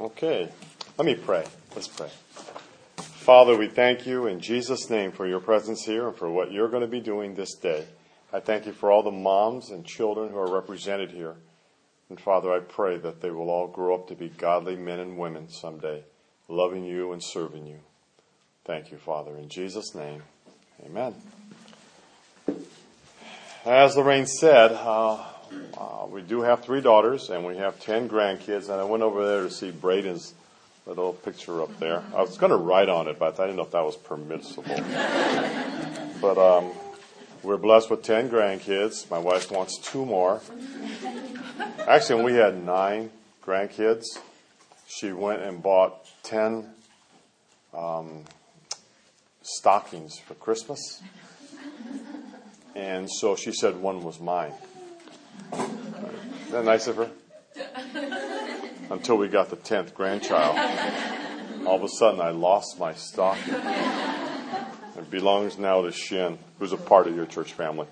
Okay, let me pray. Let's pray. Father, we thank you in Jesus' name for your presence here and for what you're going to be doing this day. I thank you for all the moms and children who are represented here. And Father, I pray that they will all grow up to be godly men and women someday, loving you and serving you. Thank you, Father. In Jesus' name, amen. As Lorraine said, we do have 3 daughters and we have 10 grandkids. And I went over there to see Braden's little picture up there. I was going to write on it, but I didn't know if that was permissible. But we're blessed with 10 grandkids. My wife wants 2 more. Actually, when we had 9 grandkids, she went and bought 10 stockings for Christmas. And so she said one was mine. Isn't that nice of her? Until we got the 10th grandchild. All of a sudden, I lost my stocking. It belongs now to Shin, who's a part of your church family.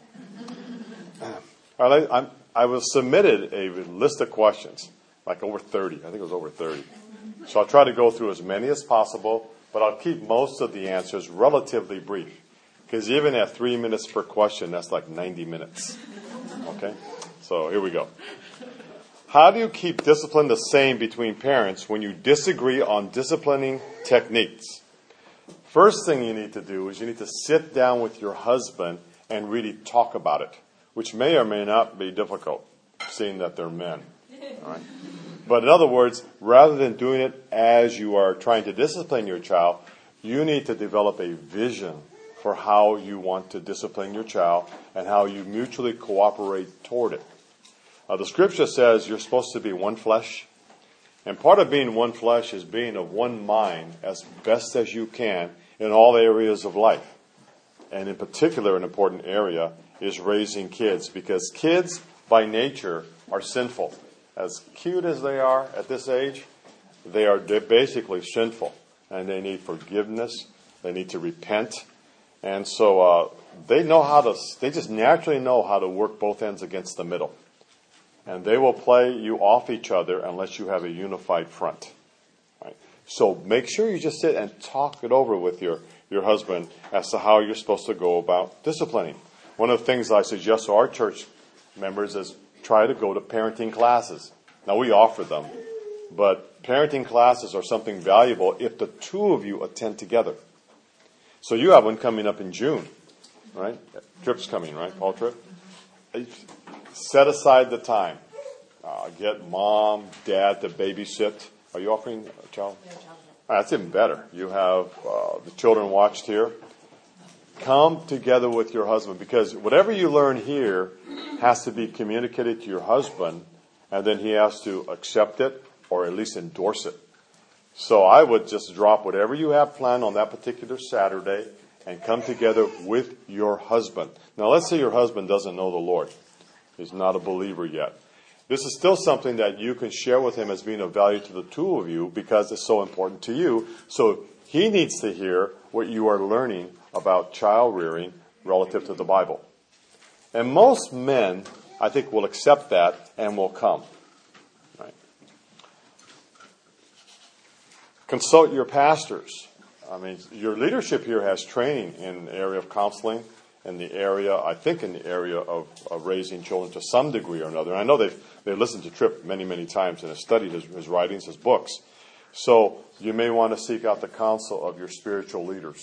I was submitted a list of questions, like over 30. I think it was over 30. So I'll try to go through as many as possible, but I'll keep most of the answers relatively brief. Because even at 3 minutes per question, that's like 90 minutes. Okay? So here we go. How do you keep discipline the same between parents when you disagree on disciplining techniques? First thing you need to do is you need to sit down with your husband and really talk about it, which may or may not be difficult, seeing that they're men. All right? But in other words, rather than doing it as you are trying to discipline your child, you need to develop a vision for how you want to discipline your child and how you mutually cooperate toward it. The scripture says you're supposed to be one flesh. And part of being one flesh is being of one mind as best as you can in all areas of life. And in particular, an important area is raising kids, because kids by nature are sinful. As cute as they are at this age, they're basically sinful. And they need forgiveness. They need to repent. And so they just naturally know how to work both ends against the middle. And they will play you off each other unless you have a unified front. Right? So make sure you just sit and talk it over with your husband as to how you're supposed to go about disciplining. One of the things I suggest to our church members is try to go to parenting classes. Now, we offer them, but parenting classes are something valuable if the 2 of you attend together. So you have one coming up in June, right? Trip's coming, right? Paul Trip? Set aside the time. Get mom, dad to babysit. Are you offering a child? No, child. That's even better. You have the children watched here. Come together with your husband, because whatever you learn here has to be communicated to your husband, and then he has to accept it or at least endorse it. So I would just drop whatever you have planned on that particular Saturday and come together with your husband. Now, let's say your husband doesn't know the Lord. He's not a believer yet. This is still something that you can share with him as being of value to the 2 of you, because it's so important to you. So he needs to hear what you are learning about child rearing relative to the Bible. And most men, I think, will accept that and will come. Right? Consult your pastors. I mean, your leadership here has training in the area of counseling, in the area of raising children to some degree or another. And I know they've listened to Tripp many, many times and have studied his writings, his books. So you may want to seek out the counsel of your spiritual leaders.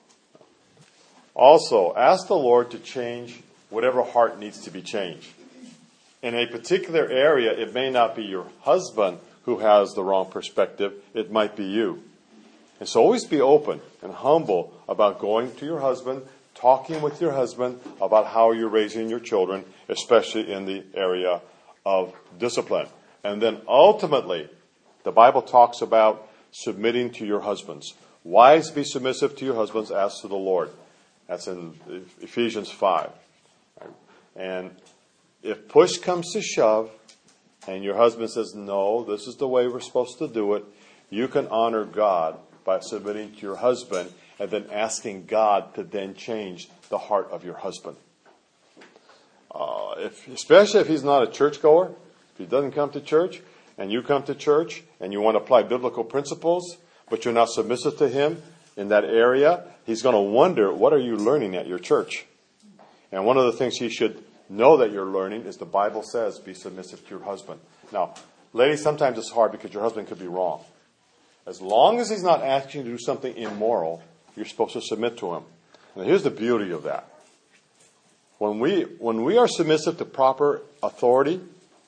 Also, ask the Lord to change whatever heart needs to be changed. In a particular area, it may not be your husband who has the wrong perspective. It might be you. And so always be open and humble about going to your husband, talking with your husband about how you're raising your children, especially in the area of discipline. And then ultimately, the Bible talks about submitting to your husbands. Wives, be submissive to your husbands as to the Lord. That's in Ephesians 5. And if push comes to shove, and your husband says, no, this is the way we're supposed to do it, you can honor God by submitting to your husband and then asking God to then change the heart of your husband. Especially if he's not a churchgoer, if he doesn't come to church, and you come to church and you want to apply biblical principles, but you're not submissive to him in that area, he's going to wonder, what are you learning at your church? And one of the things he should know that you're learning is the Bible says, be submissive to your husband. Now, ladies, sometimes it's hard because your husband could be wrong. As long as he's not asking you to do something immoral, you're supposed to submit to him. And here's the beauty of that. When we are submissive to proper authority,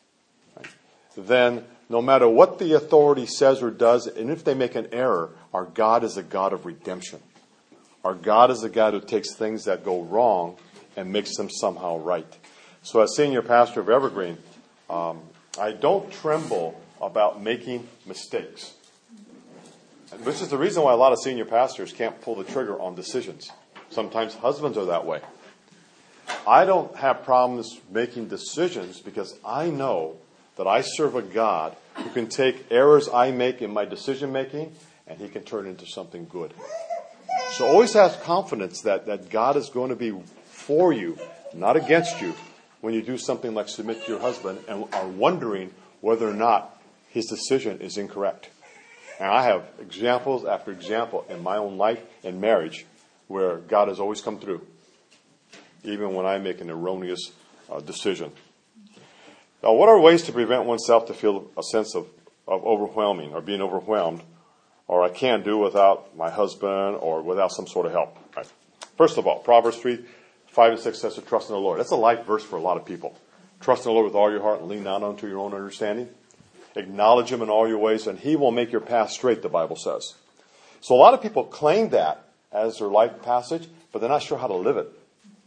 then no matter what the authority says or does, and if they make an error, our God is a God of redemption. Our God is a God who takes things that go wrong and makes them somehow right. So as senior pastor of Evergreen, I don't tremble about making mistakes. Which is the reason why a lot of senior pastors can't pull the trigger on decisions. Sometimes husbands are that way. I don't have problems making decisions because I know that I serve a God who can take errors I make in my decision making and he can turn it into something good. So always have confidence that God is going to be for you, not against you, when you do something like submit to your husband and are wondering whether or not his decision is incorrect. And I have examples after example in my own life and marriage where God has always come through, even when I make an erroneous decision. Now, what are ways to prevent oneself to feel a sense of overwhelming or being overwhelmed, or I can't do without my husband or without some sort of help? Right. First of all, Proverbs 3:5-6 says to trust in the Lord. That's a life verse for a lot of people. Trust in the Lord with all your heart and lean not unto your own understanding. Acknowledge him in all your ways, and he will make your path straight, the Bible says. So a lot of people claim that as their life passage, but they're not sure how to live it.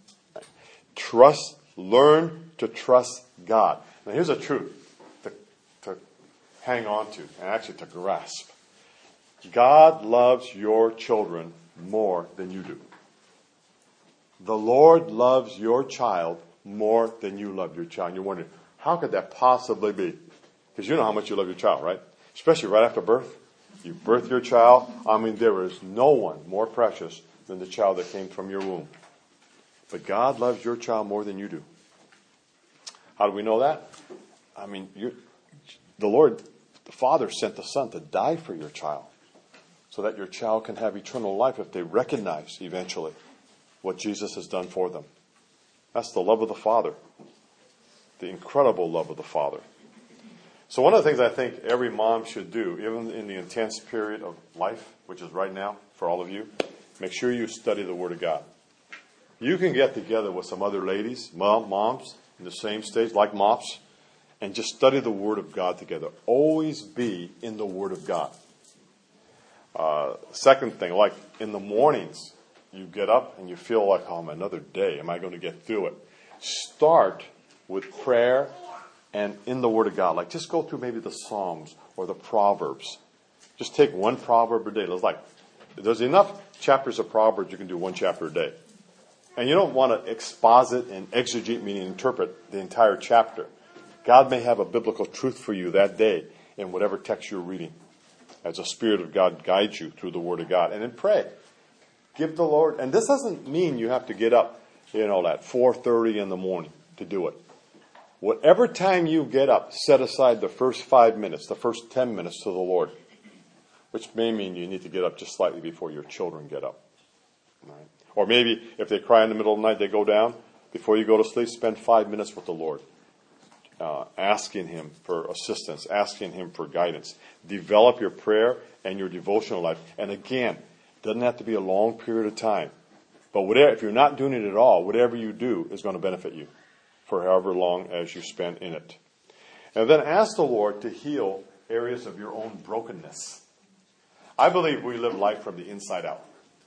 Learn to trust God. Now here's a truth to hang on to, and actually to grasp. God loves your children more than you do. The Lord loves your child more than you love your child. And you're wondering, how could that possibly be? Because you know how much you love your child, right? Especially right after birth. You birth your child. I mean, there is no one more precious than the child that came from your womb. But God loves your child more than you do. How do we know that? I mean, the Lord, the Father, sent the Son to die for your child so that your child can have eternal life if they recognize eventually what Jesus has done for them. That's the love of the Father, the incredible love of the Father. So one of the things I think every mom should do, even in the intense period of life, which is right now for all of you, make sure you study the Word of God. You can get together with some other ladies, moms, in the same stage, like mops, and just study the Word of God together. Always be in the Word of God. Second thing, like in the mornings, you get up and you feel like, oh, another day. Am I going to get through it? Start with prayer and in the Word of God. Like just go through maybe the Psalms or the Proverbs. Just take one proverb a day. There's enough chapters of Proverbs you can do one chapter a day. And you don't want to exposit and exegete, meaning interpret the entire chapter. God may have a biblical truth for you that day in whatever text you're reading, as the Spirit of God guides you through the Word of God. And then pray. Give the Lord, and this doesn't mean you have to get up, at 4:30 in the morning to do it. Whatever time you get up, set aside the first 5 minutes, the first 10 minutes to the Lord, which may mean you need to get up just slightly before your children get up. All right? Or maybe if they cry in the middle of the night, they go down. Before you go to sleep, spend 5 minutes with the Lord, asking Him for assistance, asking Him for guidance. Develop your prayer and your devotional life. And again, it doesn't have to be a long period of time. But if you're not doing it at all, whatever you do is going to benefit you for however long as you spend in it. And then ask the Lord to heal areas of your own brokenness. I believe we live life from the inside out.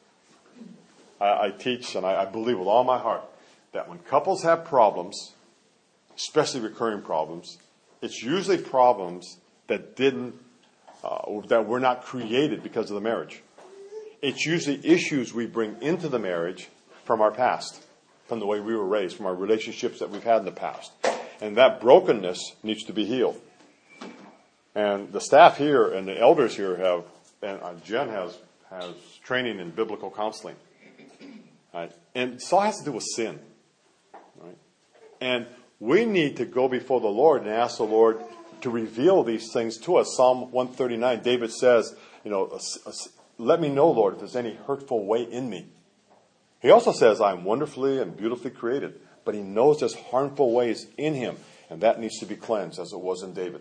I teach and I believe with all my heart that when couples have problems, especially recurring problems, it's usually problems that that were not created because of the marriage. It's usually issues we bring into the marriage from our past, from the way we were raised, from our relationships that we've had in the past. And that brokenness needs to be healed. And the staff here and the elders here have, and Jen has training in biblical counseling. Right? And it all has to do with sin. Right? And we need to go before the Lord and ask the Lord to reveal these things to us. Psalm 139, David says, let me know, Lord, if there's any hurtful way in me. He also says, I'm wonderfully and beautifully created. But he knows there's harmful ways in him, and that needs to be cleansed, as it was in David.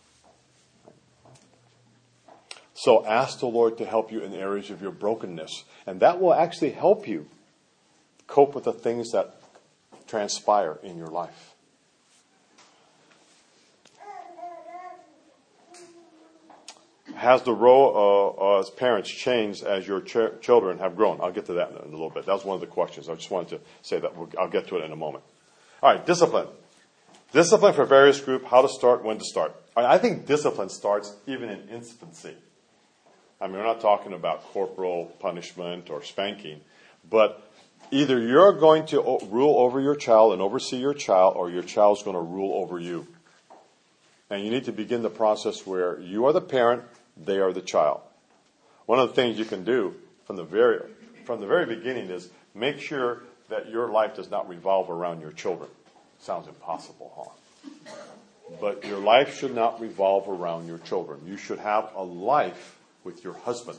So ask the Lord to help you in areas of your brokenness, and that will actually help you cope with the things that transpire in your life. Has the role as parents changed as your children have grown? I'll get to that in a little bit. That was one of the questions. I just wanted to say that. I'll get to it in a moment. All right, discipline. Discipline for various group, how to start, when to start. All right, I think discipline starts even in infancy. I mean, we're not talking about corporal punishment or spanking, but either you're going to rule over your child and oversee your child, or your child's going to rule over you. And you need to begin the process where you are the parent, they are the child. One of the things you can do from the very beginning is make sure that your life does not revolve around your children. Sounds impossible, huh? But your life should not revolve around your children. You should have a life with your husband.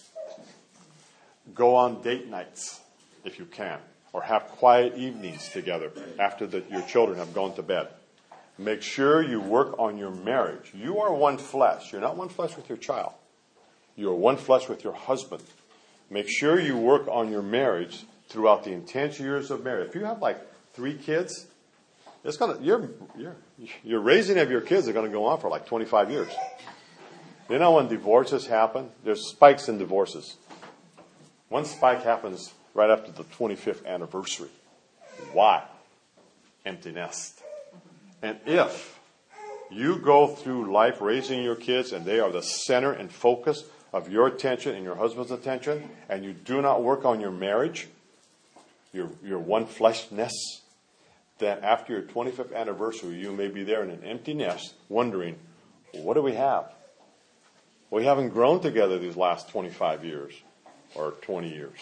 Go on date nights if you can, or have quiet evenings together after your children have gone to bed. Make sure you work on your marriage. You are one flesh. You're not one flesh with your child. You are one flesh with your husband. Make sure you work on your marriage throughout the intense years of marriage. If you have like 3 kids, your raising of your kids are going to go on for like 25 years. You know, when divorces happen, there's spikes in divorces. One spike happens right after the 25th anniversary. Why? Empty nest. And if you go through life raising your kids and they are the center and focus of your attention and your husband's attention, and you do not work on your marriage, your one fleshness, then after your 25th anniversary, you may be there in an empty nest wondering, what do we have? We haven't grown together these last 25 years or 20 years.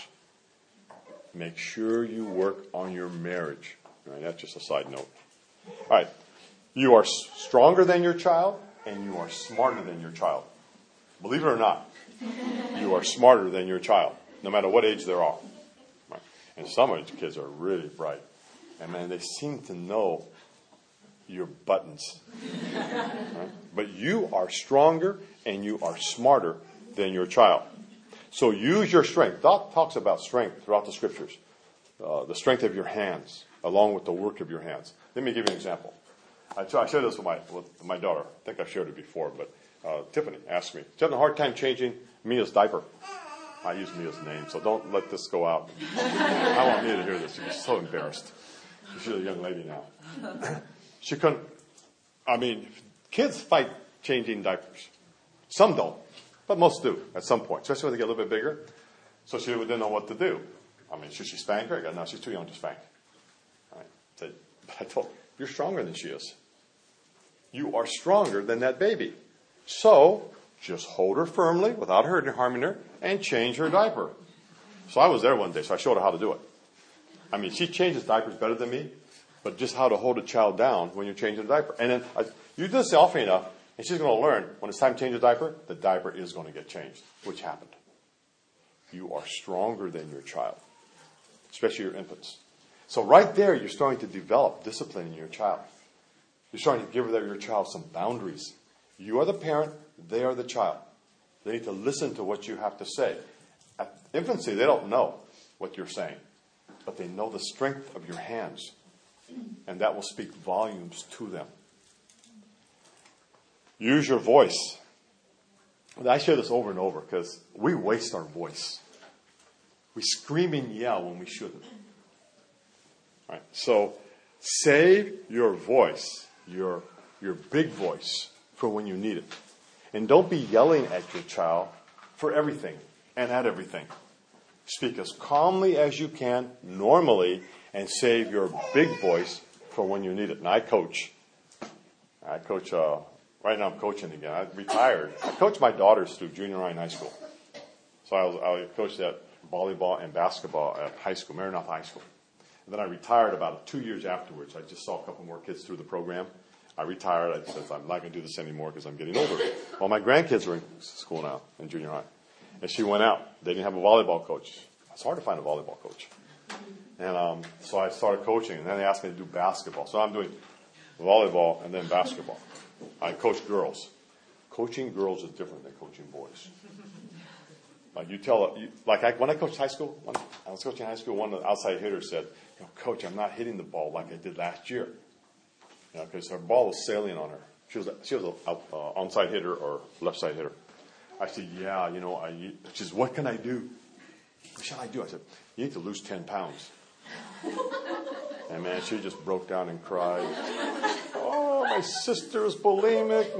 Make sure you work on your marriage. All right, that's just a side note. All right. You are stronger than your child, and you are smarter than your child. Believe it or not, you are smarter than your child, no matter what age they are. Right? And some of these kids are really bright. And man, they seem to know your buttons. Right? But you are stronger and you are smarter than your child. So use your strength. Doc talks about strength throughout the scriptures. The strength of your hands, along with the work of your hands. Let me give you an example. I shared this with my daughter. I think I've shared it before, but Tiffany asked me. She's having a hard time changing Mia's diaper. I use Mia's name, so don't let this go out. I want Mia to hear this. She'd be so embarrassed. She's a young lady now. She couldn't. I mean, kids fight changing diapers. Some don't, but most do at some point, especially when they get a little bit bigger. So she didn't know what to do. I mean, should she spank her? No, she's too young to spank. All right. I told her, you're stronger than she is. You are stronger than that baby. So just hold her firmly without harming her and change her diaper. So I was there one day, so I showed her how to do it. I mean, she changes diapers better than me, but just how to hold a child down when you're changing a diaper. And then you do this often enough, and she's going to learn when it's time to change a diaper, the diaper is going to get changed, which happened. You are stronger than your child, especially your infants. So right there, you're starting to develop discipline in your child. You're starting to give your child some boundaries. You are the parent, they are the child. They need to listen to what you have to say. At infancy, they don't know what you're saying, but they know the strength of your hands, and that will speak volumes to them. Use your voice. I share this over and over because we waste our voice. We scream and yell when we shouldn't. All right, so save your voice, your big voice, for when you need it. And don't be yelling at your child for everything and at everything. Speak as calmly as you can, normally, and save your big voice for when you need it. And I coach. Right now I'm coaching again. I retired. I coached my daughters through junior high and high school. So I coached at volleyball and basketball at high school, Maranatha High School. And then I retired about 2 years afterwards. I just saw a couple more kids through the program. I retired. I said, I'm not going to do this anymore because I'm getting older. Well, my grandkids are in school now, in junior high. And she went out. They didn't have a volleyball coach. It's hard to find a volleyball coach. And so I started coaching, and then they asked me to do basketball. So I'm doing volleyball and then basketball. I coach girls. Coaching girls is different than coaching boys. Like when I coached high school, when I was coaching high school, one of the outside hitters said, Coach, I'm not hitting the ball like I did last year. Because her ball was sailing on her. She was an onside hitter or left side hitter. I said, yeah, she says, what can I do? What shall I do? I said, you need to lose 10 pounds. And man, she just broke down and cried. Oh, my sister is bulimic.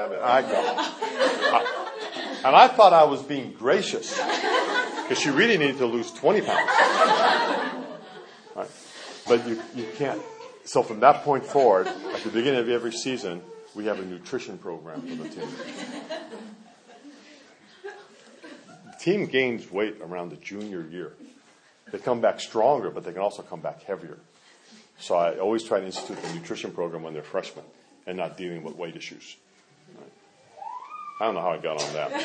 And I thought I was being gracious because she really needed to lose 20 pounds. Right? But you can't. So from that point forward, at the beginning of every season, we have a nutrition program for the team. The team gains weight around the junior year. They come back stronger, but they can also come back heavier. So I always try to institute the nutrition program when they're freshmen and not dealing with weight issues. Right? I don't know how I got on that.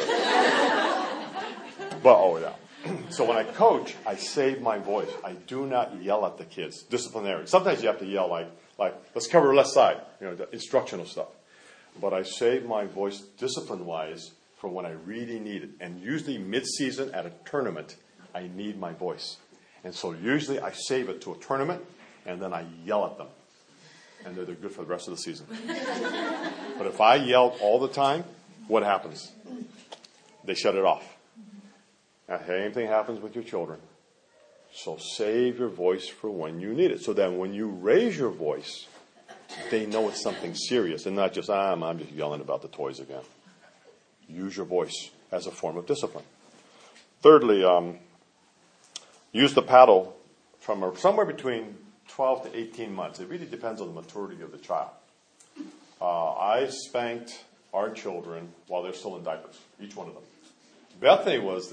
So when I coach, I save my voice. I do not yell at the kids. Disciplinary. Sometimes you have to yell like let's cover left side, the instructional stuff. But I save my voice discipline-wise for when I really need it. And usually mid-season at a tournament, I need my voice. And so usually I save it to a tournament, and then I yell at them. And they're good for the rest of the season. But if I yelled all the time, what happens? They shut it off. Now, same thing happens with your children. So save your voice for when you need it. So that when you raise your voice, they know it's something serious and not just, I'm just yelling about the toys again. Use your voice as a form of discipline. Thirdly, use the paddle from somewhere between 12 to 18 months. It really depends on the maturity of the child. I spanked our children while they're still in diapers, each one of them. Bethany was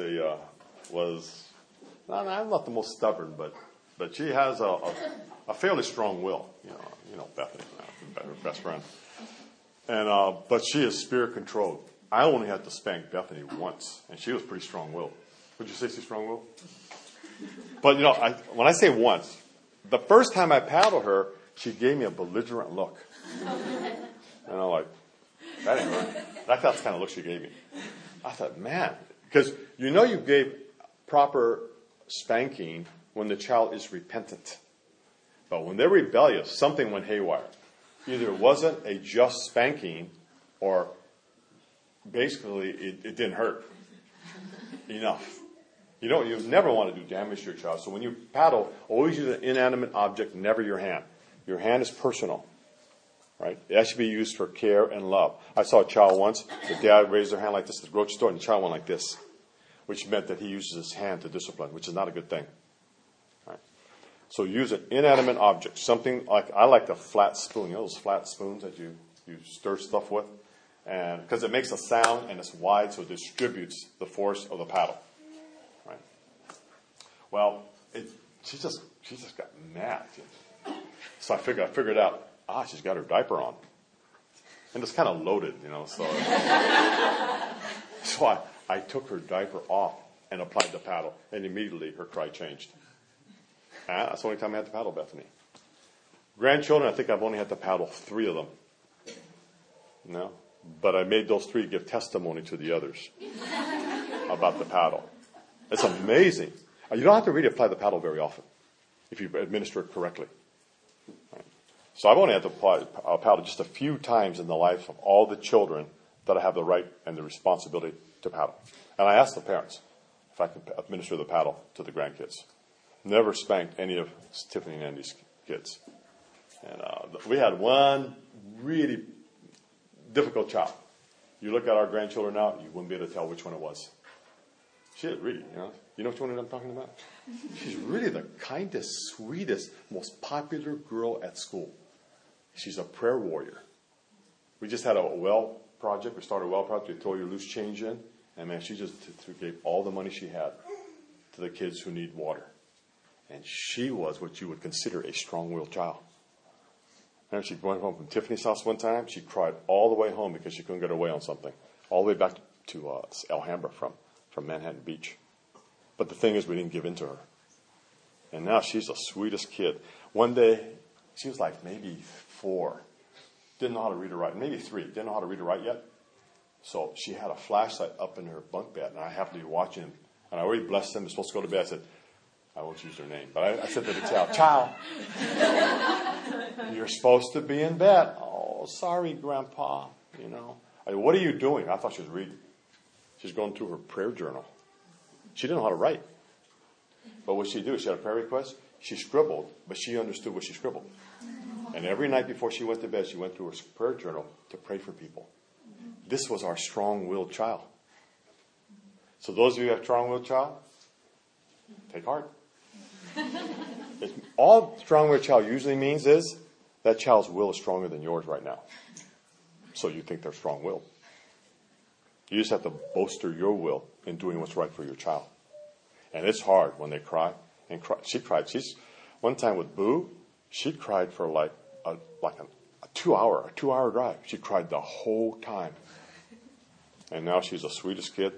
I'm not the most stubborn, but she has a fairly strong will. Bethany, her best friend. And but she is spirit controlled. I only had to spank Bethany once, and she was pretty strong-willed. Would you say she's strong-willed? But when I say once, the first time I paddled her, she gave me a belligerent look. And I'm like, that ain't right. That's the kind of look she gave me. I thought, man, because you gave proper spanking when the child is repentant. But when they're rebellious, something went haywire. Either it wasn't a just spanking or basically it didn't hurt enough. You never want to do damage to your child. So when you paddle, always use an inanimate object, never your hand. Your hand is personal. Right? It has to be used for care and love. I saw a child once, the dad raised their hand like this at the grocery store, and the child went like this, which meant that he uses his hand to discipline, which is not a good thing. Right? So use an inanimate object, something like, I like the flat spoon, those flat spoons that you stir stuff with, and because it makes a sound and it's wide, so it distributes the force of the paddle. Right? Well, she just got mad. So I figured out, she's got her diaper on. And it's kind of loaded, so. So I took her diaper off and applied the paddle, and immediately her cry changed. That's the only time I had to paddle Bethany. Grandchildren, I think I've only had to paddle 3 of them. But I made those 3 give testimony to the others about the paddle. It's amazing. You don't have to really apply the paddle very often if you administer it correctly. Right? So I've only had to apply paddle just a few times in the life of all the children that I have the right and the responsibility to paddle. And I asked the parents if I could administer the paddle to the grandkids. Never spanked any of Tiffany and Andy's kids. And we had one really difficult child. You look at our grandchildren now, you wouldn't be able to tell which one it was. She is really, you know which one I'm talking about? She's really the kindest, sweetest, most popular girl at school. She's a prayer warrior. We just had a well project. We started a well project. We throw your loose change in. And man, she just gave all the money she had to the kids who need water. And she was what you would consider a strong-willed child. And she went home from Tiffany's house one time. She cried all the way home because she couldn't get her way on something. All the way back to Alhambra from Manhattan Beach. But the thing is, we didn't give in to her. And now she's the sweetest kid. One day, she was like maybe 4. Didn't know how to read or write. Maybe 3. Didn't know how to read or write yet. So she had a flashlight up in her bunk bed, and I happened to be watching him. And I already blessed him. He was supposed to go to bed. I said, I won't use her name. But I said to the child, you're supposed to be in bed. Oh, sorry, Grandpa. You know. I said, what are you doing? I thought she was reading. She's going through her prayer journal. She didn't know how to write. But what she do? She had a prayer request. She scribbled, but she understood what she scribbled. And every night before she went to bed, she went through her prayer journal to pray for people. This was our strong-willed child. So those of you who have a strong-willed child, take heart. All strong-willed child usually means is that child's will is stronger than yours right now. So you think they're strong-willed. You just have to bolster your will in doing what's right for your child. And it's hard when they cry. And cry. She cried. One time with Boo, she cried for like a 2-hour drive. She cried the whole time. And now she's the sweetest kid.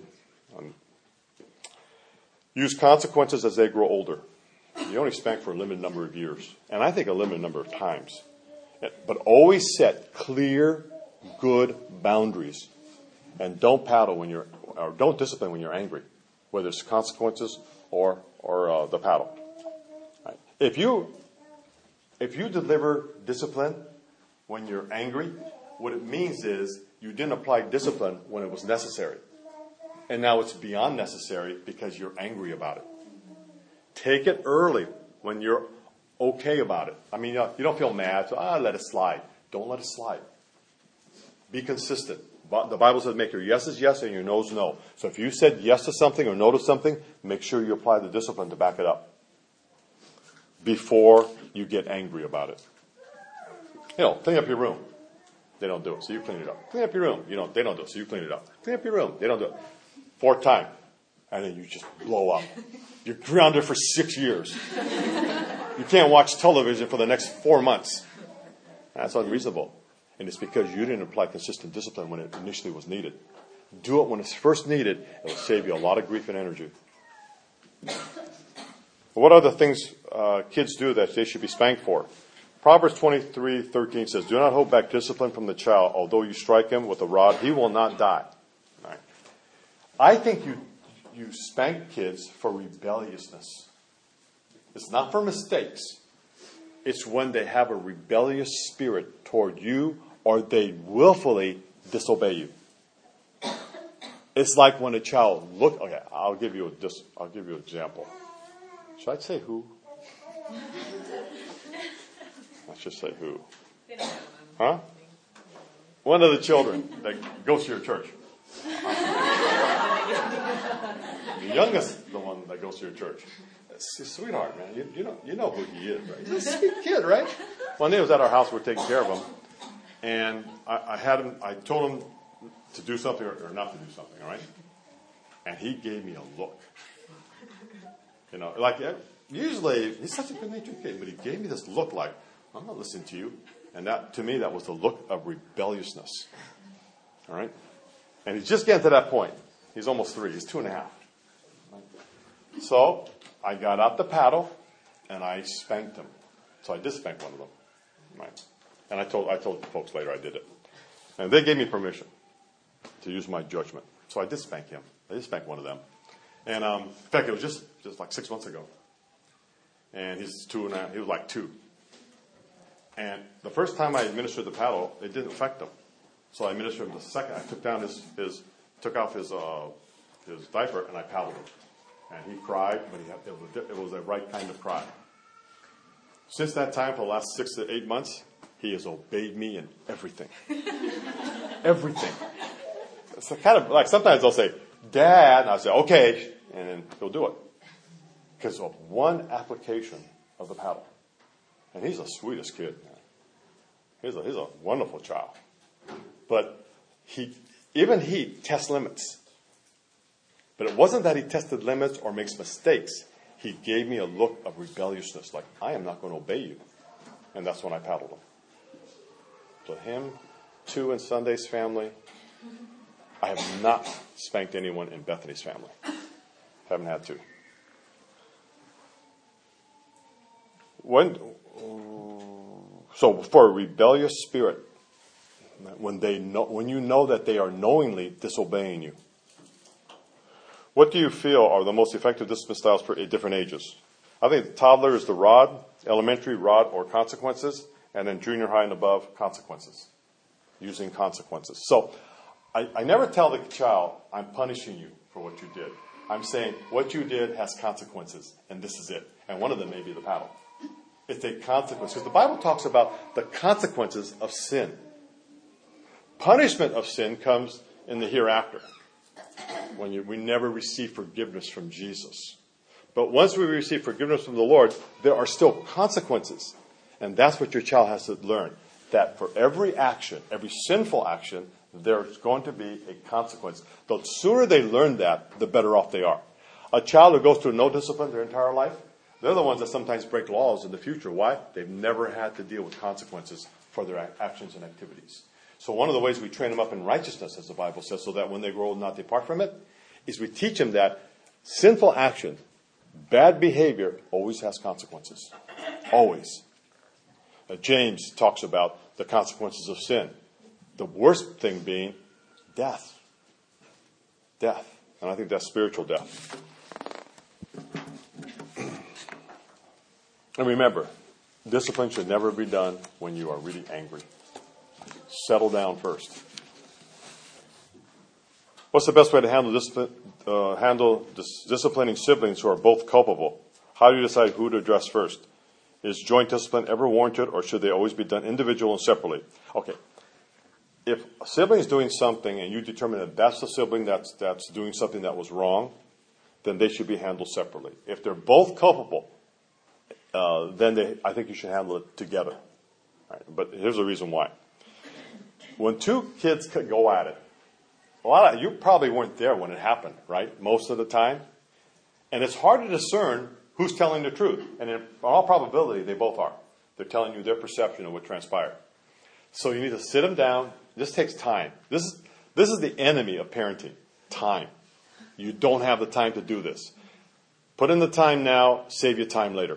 Use consequences as they grow older. You only spank for a limited number of years. And I think a limited number of times. But always set clear, good boundaries. And don't paddle or don't discipline when you're angry. Whether it's consequences or the paddle. Right. If you deliver discipline when you're angry, what it means is you didn't apply discipline when it was necessary. And now it's beyond necessary because you're angry about it. Take it early when you're okay about it. I mean, you don't feel mad, so let it slide. Don't let it slide. Be consistent. The Bible says make your yeses yes and your no's no. So if you said yes to something or no to something, make sure you apply the discipline to back it up before you get angry about it. Clean up your room. They don't do it, so you clean it up. Clean up your room. They don't do it, so you clean it up. Clean up your room. They don't do it. 4th time. And then you just blow up. You're grounded for 6 years. You can't watch television for the next 4 months. That's unreasonable. And it's because you didn't apply consistent discipline when it initially was needed. Do it when it's first needed. It will save you a lot of grief and energy. What are the things kids do that they should be spanked for? Proverbs 23:13 says, do not hold back discipline from the child. Although you strike him with a rod, he will not die. Right. I think you spank kids for rebelliousness. It's not for mistakes. It's when they have a rebellious spirit toward you or they willfully disobey you. It's like when a child I'll give you an example. Should I say who? Let's just say who. Huh? One of the children that goes to your church. The youngest, the one that goes to your church. It's a sweetheart, man. You know who he is, right? He's a sweet kid, right? One day he was at our house. We were taking care of him. And I told him to do something or not to do something, all right? And he gave me a look. Usually, he's such a good-natured kid, but he gave me this look like, I'm not listening to you. And that, to me, that was the look of rebelliousness. All right? And he's just getting to that point. He's almost 3. He's 2.5. Right? So, I got out the paddle, and I spanked him. So I did spank one of them. Right? And I told the folks later I did it. And they gave me permission to use my judgment. So I did spank him. I did spank one of them. And in fact, it was just like 6 months ago. And he's 2.5. He was like 2. And the first time I administered the paddle, it didn't affect him. So I administered him the second. I took off his diaper and I paddled him. And he cried, but it was the right kind of cry. Since that time, for the last 6 to 8 months, he has obeyed me in everything. Everything. It's kind of like sometimes they'll say, Dad, and I'll say, okay, and then he'll do it. Because of one application of the paddle. And he's the sweetest kid. He's a wonderful child. But he tests limits. But it wasn't that he tested limits or makes mistakes. He gave me a look of rebelliousness, like, I am not going to obey you. And that's when I paddled him. So him, 2 in Sunday's family. I have not spanked anyone in Bethany's family. Haven't had to. So for a rebellious spirit, when you know that they are knowingly disobeying you, what do you feel are the most effective discipline styles for different ages? I think the toddler is the rod, elementary rod or consequences, and then junior high and above consequences, using consequences. So I never tell the child, I'm punishing you for what you did. I'm saying what you did has consequences, and this is it. And one of them may be the paddle. It's a consequence. Because the Bible talks about the consequences of sin. Punishment of sin comes in the hereafter, when we never receive forgiveness from Jesus. But once we receive forgiveness from the Lord, there are still consequences. And that's what your child has to learn. That for every action, every sinful action, there's going to be a consequence. The sooner they learn that, the better off they are. A child who goes through no discipline their entire life, they're the ones that sometimes break laws in the future. Why? They've never had to deal with consequences for their actions and activities. So one of the ways we train them up in righteousness, as the Bible says, so that when they grow old not depart from it, is we teach them that sinful action, bad behavior, always has consequences. Always. James talks about the consequences of sin. The worst thing being death. Death. And I think that's spiritual death. And remember, discipline should never be done when you are really angry. Settle down first. What's the best way to handle disciplining siblings who are both culpable? How do you decide who to address first? Is joint discipline ever warranted, or should they always be done individually and separately? Okay. If a sibling is doing something and you determine that that's the sibling that's doing something that was wrong, then they should be handled separately. If they're both culpable, then I think you should handle it together. Right? But here's the reason why. When two kids could go at it, you probably weren't there when it happened, right? Most of the time. And it's hard to discern who's telling the truth. And in all probability, they both are. They're telling you their perception of what transpired. So you need to sit them down. This takes time. This is the enemy of parenting. Time. You don't have the time to do this. Put in the time now, save you time later.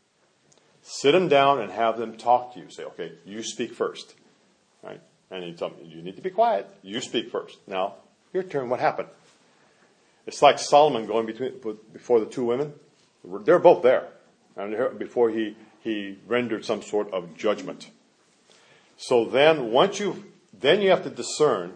Sit them down and have them talk to you. Say, okay, you speak first. Right? And you tell them, you need to be quiet. You speak first. Now, your turn. What happened? It's like Solomon going before the two women. They're both there. And before he rendered some sort of judgment. So then you have to discern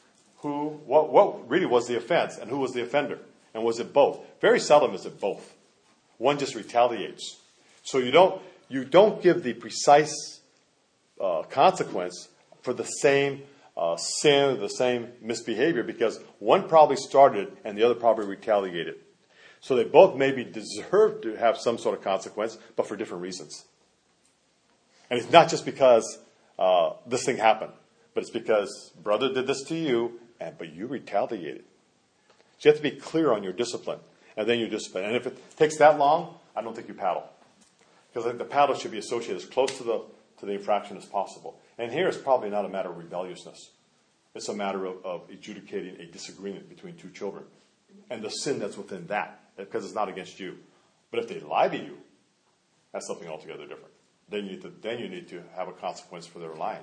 what really was the offense and who was the offender. And was it both? Very seldom is it both. One just retaliates. So you don't give the precise consequence for the same sin, the same misbehavior, because one probably started and the other probably retaliated. So they both maybe deserve to have some sort of consequence, but for different reasons. And it's not just because this thing happened, but it's because brother did this to you, but you retaliated. So you have to be clear on your discipline, and then you discipline. And if it takes that long, I don't think you paddle. Because the paddle should be associated as close to the infraction as possible. And here it's probably not a matter of rebelliousness. It's a matter of adjudicating a disagreement between two children. And the sin that's within that, because it's not against you. But if they lie to you, that's something altogether different. Then you need to have a consequence for their lying.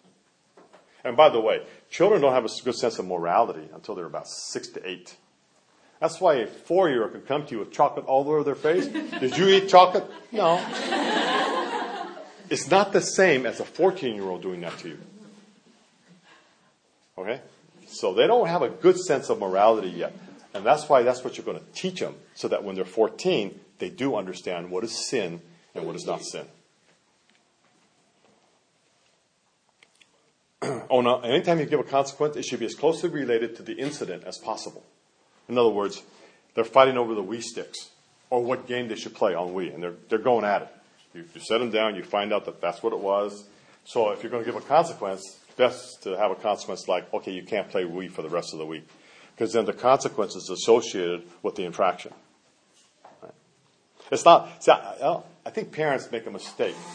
And by the way, children don't have a good sense of morality until they're about 6 to 8. That's why a 4-year-old can come to you with chocolate all over their face. Did you eat chocolate? No. It's not the same as a 14-year-old doing that to you. Okay? So they don't have a good sense of morality yet. And that's why that's what you're going to teach them, so that when they're 14, they do understand what is sin and what is not sin. Now, anytime you give a consequence, it should be as closely related to the incident as possible. In other words, they're fighting over the Wii sticks, or what game they should play on Wii, and they're going at it. You set them down, you find out that that's what it was. So if you're going to give a consequence, it's best to have a consequence like, okay, you can't play Wii for the rest of the week. Because then the consequence is associated with the infraction. Right? It's not. See, I think parents make a mistake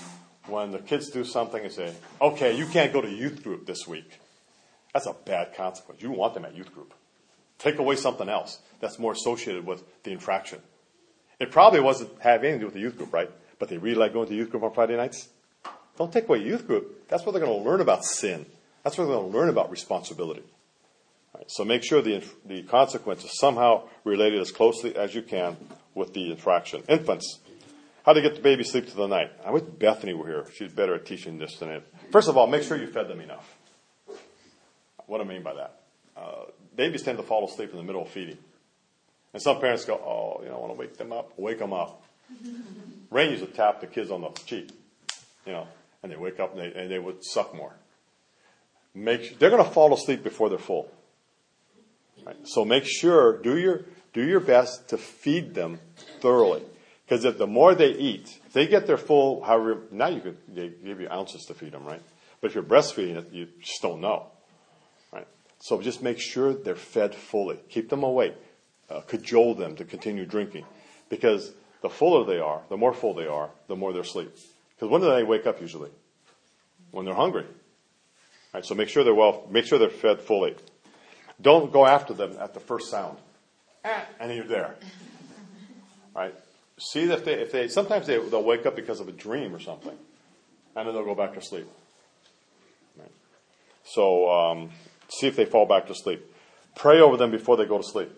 when the kids do something and say, okay, you can't go to youth group this week. That's a bad consequence. You want them at youth group. Take away something else that's more associated with the infraction. It probably wasn't have anything to do with the youth group, right? But they really like going to youth group on Friday nights. Don't take away youth group. That's where they're going to learn about sin. That's where they're going to learn about responsibility. Right, so make sure the consequence is somehow related as closely as you can with the infraction. Infants, how to get the baby sleep through the night. I wish Bethany were here. She's better at teaching this than it. First of all, make sure you fed them enough. What do I mean by that? Babies tend to fall asleep in the middle of feeding. And some parents go, oh, I want to wake them up. Wake them up. Rain used to tap the kids on the cheek, and they wake up and they would suck more. They're going to fall asleep before they're full. Right? So make sure, do your best to feed them thoroughly. Because if the more they eat, if they get their full, however, now they give you ounces to feed them, right? But if you're breastfeeding it, you just don't know. Right? So just make sure they're fed fully. Keep them awake. Cajole them to continue drinking. Because the fuller they are, the more full they are, the more they're asleep. Because when do they wake up usually? When they're hungry. Right? So make sure they're fed fully. Don't go after them at the first sound. And you're there. Right? See if they sometimes they'll wake up because of a dream or something. And then they'll go back to sleep. Right? So see if they fall back to sleep. Pray over them before they go to sleep.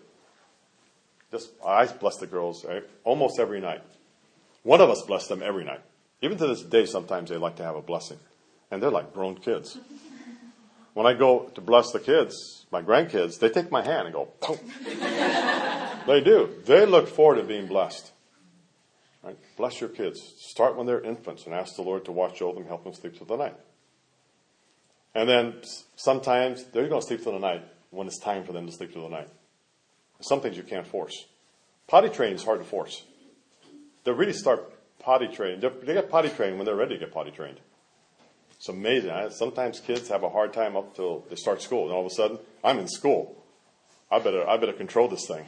I bless the girls almost every night. One of us bless them every night. Even to this day, sometimes they like to have a blessing. And they're like grown kids. When I go to bless the kids, my grandkids, they take my hand and go, boom. They do. They look forward to being blessed. Right? Bless your kids. Start when they're infants and ask the Lord to watch over them, help them sleep through the night. And then sometimes they're going to sleep through the night when it's time for them to sleep through the night. Some things you can't force. Potty training is hard to force. They really start potty training. They get potty trained when they're ready to get potty trained. It's amazing. Sometimes kids have a hard time up till they start school, and all of a sudden, I'm in school. I better control this thing.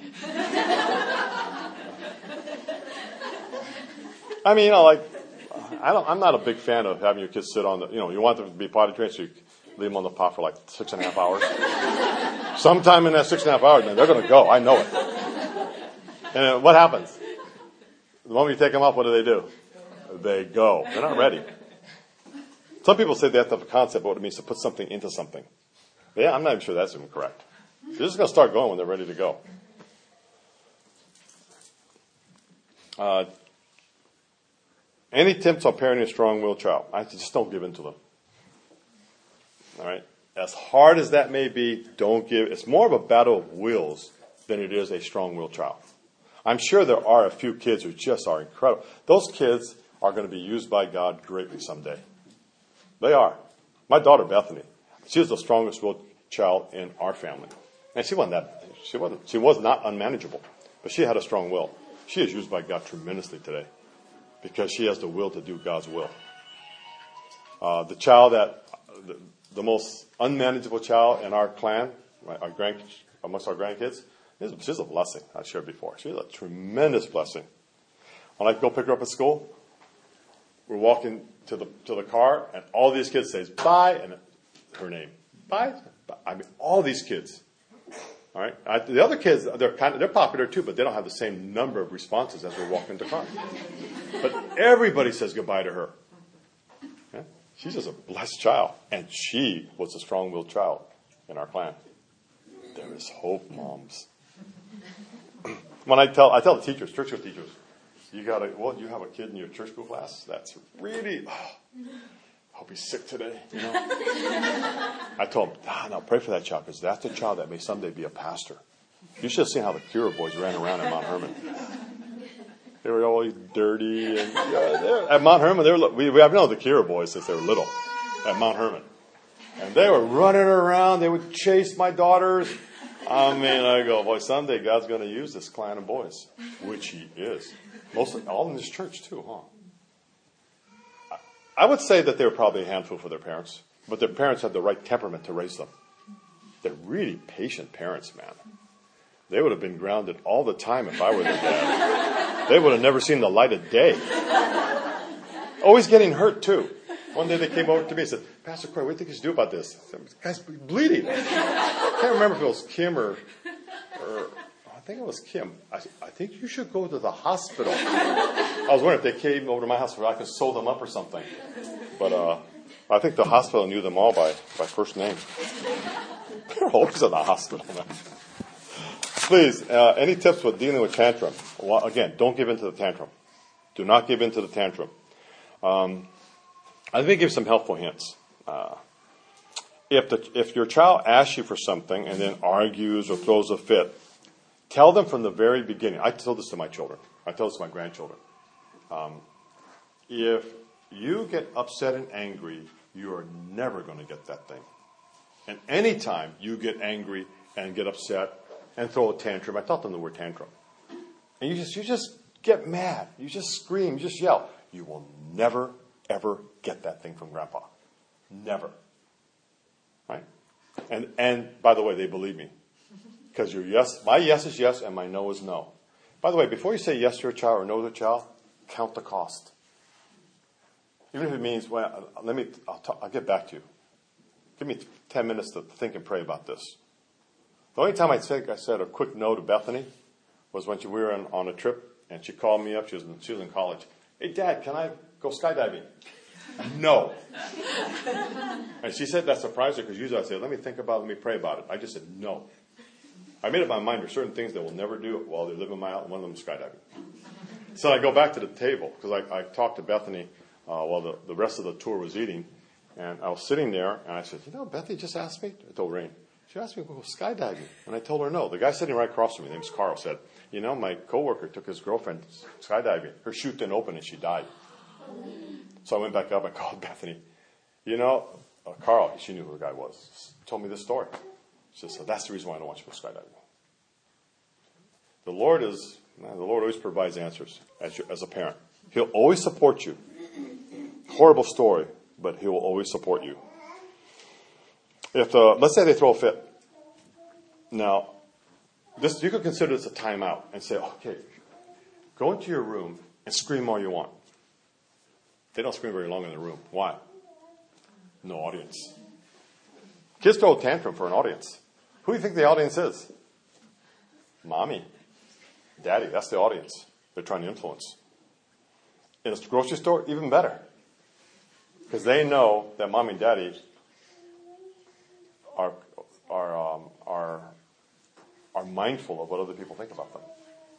I mean, I'm not a big fan of having your kids sit on the. You want them to be potty trained, so you leave them on the pot for like 6.5 hours. Sometime in that 6.5 hours, man, they're going to go. I know it. And what happens? The moment you take them up, what do? They go. They're not ready. Some people say they have to have a concept of what it means to put something into something. But yeah, I'm not even sure that's even correct. They're just going to start going when they're ready to go. Any tips on parenting a strong-willed child? I just don't give in to them. All right? As hard as that may be, don't give. It's more of a battle of wills than it is a strong-willed child. I'm sure there are a few kids who just are incredible. Those kids are going to be used by God greatly someday. They are. My daughter Bethany, she was the strongest-willed child in our family, and she was not unmanageable, but she had a strong will. She is used by God tremendously today because she has the will to do God's will. The child the most unmanageable child in our clan, amongst our grandkids, she's a blessing. I shared before. She's a tremendous blessing. When I go pick her up at school, we're walking to the car, and all these kids say bye, and her name bye. I mean, all these kids. All right. The other kids, they're popular too, but they don't have the same number of responses as we're walking the car. But everybody says goodbye to her. Yeah? She's just a blessed child, and she was a strong-willed child in our clan. There is hope, moms. When I tell the teachers, church school teachers, you have a kid in your church school class that's really, I hope he's sick today. I told them, now pray for that child because that's the child that may someday be a pastor. You should have seen how the Cure boys ran around at Mount Herman. They were always dirty. And at Mount Herman, I've known the Cure boys since they were little at Mount Herman. And they were running around. They would chase my daughters. I mean, I go, boy, someday God's going to use this clan of boys, which he is. Mostly all in this church too, huh? I would say that they were probably a handful for their parents, but their parents had the right temperament to raise them. They're really patient parents, man. They would have been grounded all the time if I were their dad. They would have never seen the light of day. Always getting hurt, too. One day they came over to me and said, Pastor Corey, what do you think you should do about this? I said, this guy's bleeding. I can't remember if it was Kim or I think it was Kim. I said, I think you should go to the hospital. I was wondering if they came over to my house where I could sew them up or something. But I think the hospital knew them all by first name. They're always in the hospital, man. Please, any tips with dealing with tantrum? Well, again, don't give in to the tantrum. Do not give in to the tantrum. Let me give some helpful hints. If your child asks you for something and then argues or throws a fit, tell them from the very beginning. I tell this to my children. I tell this to my grandchildren. If you get upset and angry, you are never going to get that thing. And anytime you get angry and get upset and throw a tantrum, I taught them the word tantrum. And you just get mad. You just scream. You just yell. You will never, ever get that thing from Grandpa. Never. Right? And by the way, they believe me. Because my yes is yes and my no is no. By the way, before you say yes to your child or no to a child, count the cost. Even if it means, well, I'll get back to you. Give me 10 minutes to think and pray about this. The only time I said a quick no to Bethany was when we were on a trip and she called me up. She was in college. Hey, Dad, can I go skydiving? No. And she said that surprised her because usually I say, let me pray about it. I just said no. I made up my mind there's certain things they will never do while they live in my house, and one of them is skydiving. So I go back to the table because I talked to Bethany while the rest of the tour was eating. And I was sitting there and I said, Bethany just asked me. I told Rain. She asked me to go skydiving. And I told her no. The guy sitting right across from me, his name's Carl, said, my coworker took his girlfriend skydiving. Her chute didn't open and she died. So I went back up and called Bethany. Carl, she knew who the guy was, told me this story. She said, so that's the reason why I don't want you to go skydiving. The Lord always provides answers as a parent. He'll always support you. Horrible story, but he will always support you. If let's say they throw a fit. Now, you could consider this a timeout and say, okay, go into your room and scream all you want. They don't scream very long in the room. Why? No audience. Kids throw a tantrum for an audience. Who do you think the audience is? Mommy, Daddy, that's the audience. They're trying to influence. In a grocery store, even better. Because they know that Mommy and Daddy are mindful of what other people think about them.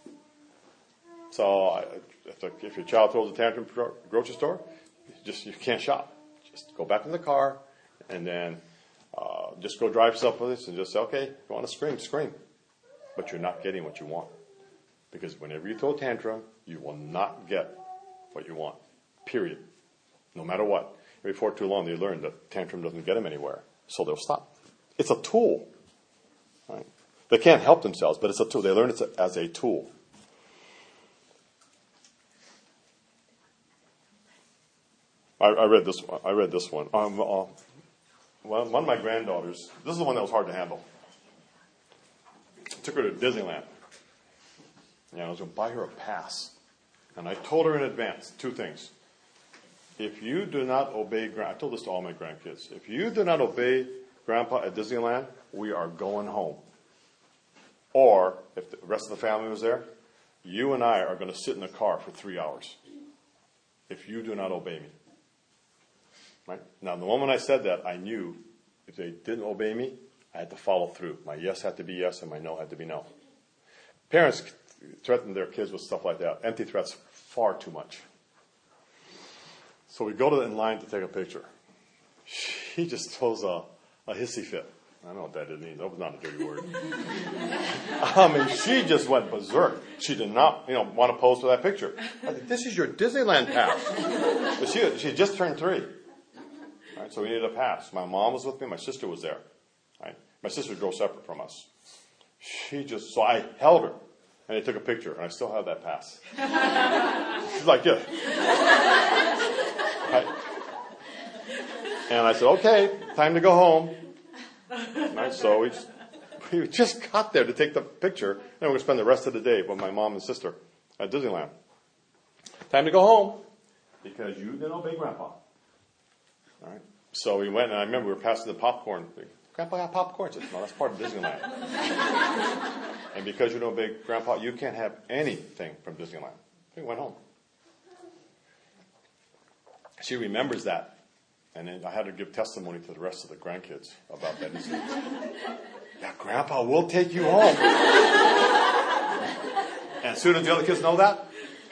So if your child throws a tantrum at the grocery store, you can't shop. Just go back in the car and then just go drive someplace and just say, okay, if you want to scream, scream. But you're not getting what you want. Because whenever you throw a tantrum, you will not get what you want. Period. No matter what. Before too long, they learn that tantrum doesn't get them anywhere. So they'll stop. It's a tool. Right? They can't help themselves, but it's a tool. They learn it as a tool. I read this one. One of my granddaughters, this is the one that was hard to handle. I took her to Disneyland. I was going to buy her a pass. And I told her in advance 2 things. If you do not obey, I told this to all my grandkids. If you do not obey Grandpa at Disneyland, we are going home. Or, if the rest of the family was there, you and I are going to sit in the car for 3 hours. If you do not obey me. Right? Now, the moment I said that, I knew if they didn't obey me, I had to follow through. My yes had to be yes and my no had to be no. Parents threaten their kids with stuff like that. Empty threats far too much. So we go in line to take a picture. She just throws a hissy fit. I don't know what that means. That was not a dirty word. She just went berserk. She did not, want to pose for that picture. I said, this is your Disneyland pass. But she had just turned 3. Right, so we needed a pass. My mom was with me. My sister was there. Right? My sister drove separate from us. So I held her, and they took a picture, and I still have that pass. She's like, yeah. Right? And I said, okay, time to go home. Right, so we just got there to take the picture, and we're going to spend the rest of the day with my mom and sister at Disneyland. Time to go home. because you didn't obey Grandpa. All right? So we went, and I remember we were passing the popcorn thing. Grandpa got popcorn. I said, no, that's part of Disneyland. And because you don't obey Grandpa, you can't have anything from Disneyland. We went home. She remembers that. And then I had to give testimony to the rest of the grandkids about that incident. Yeah, Grandpa will take you home. And as soon as the other kids know that,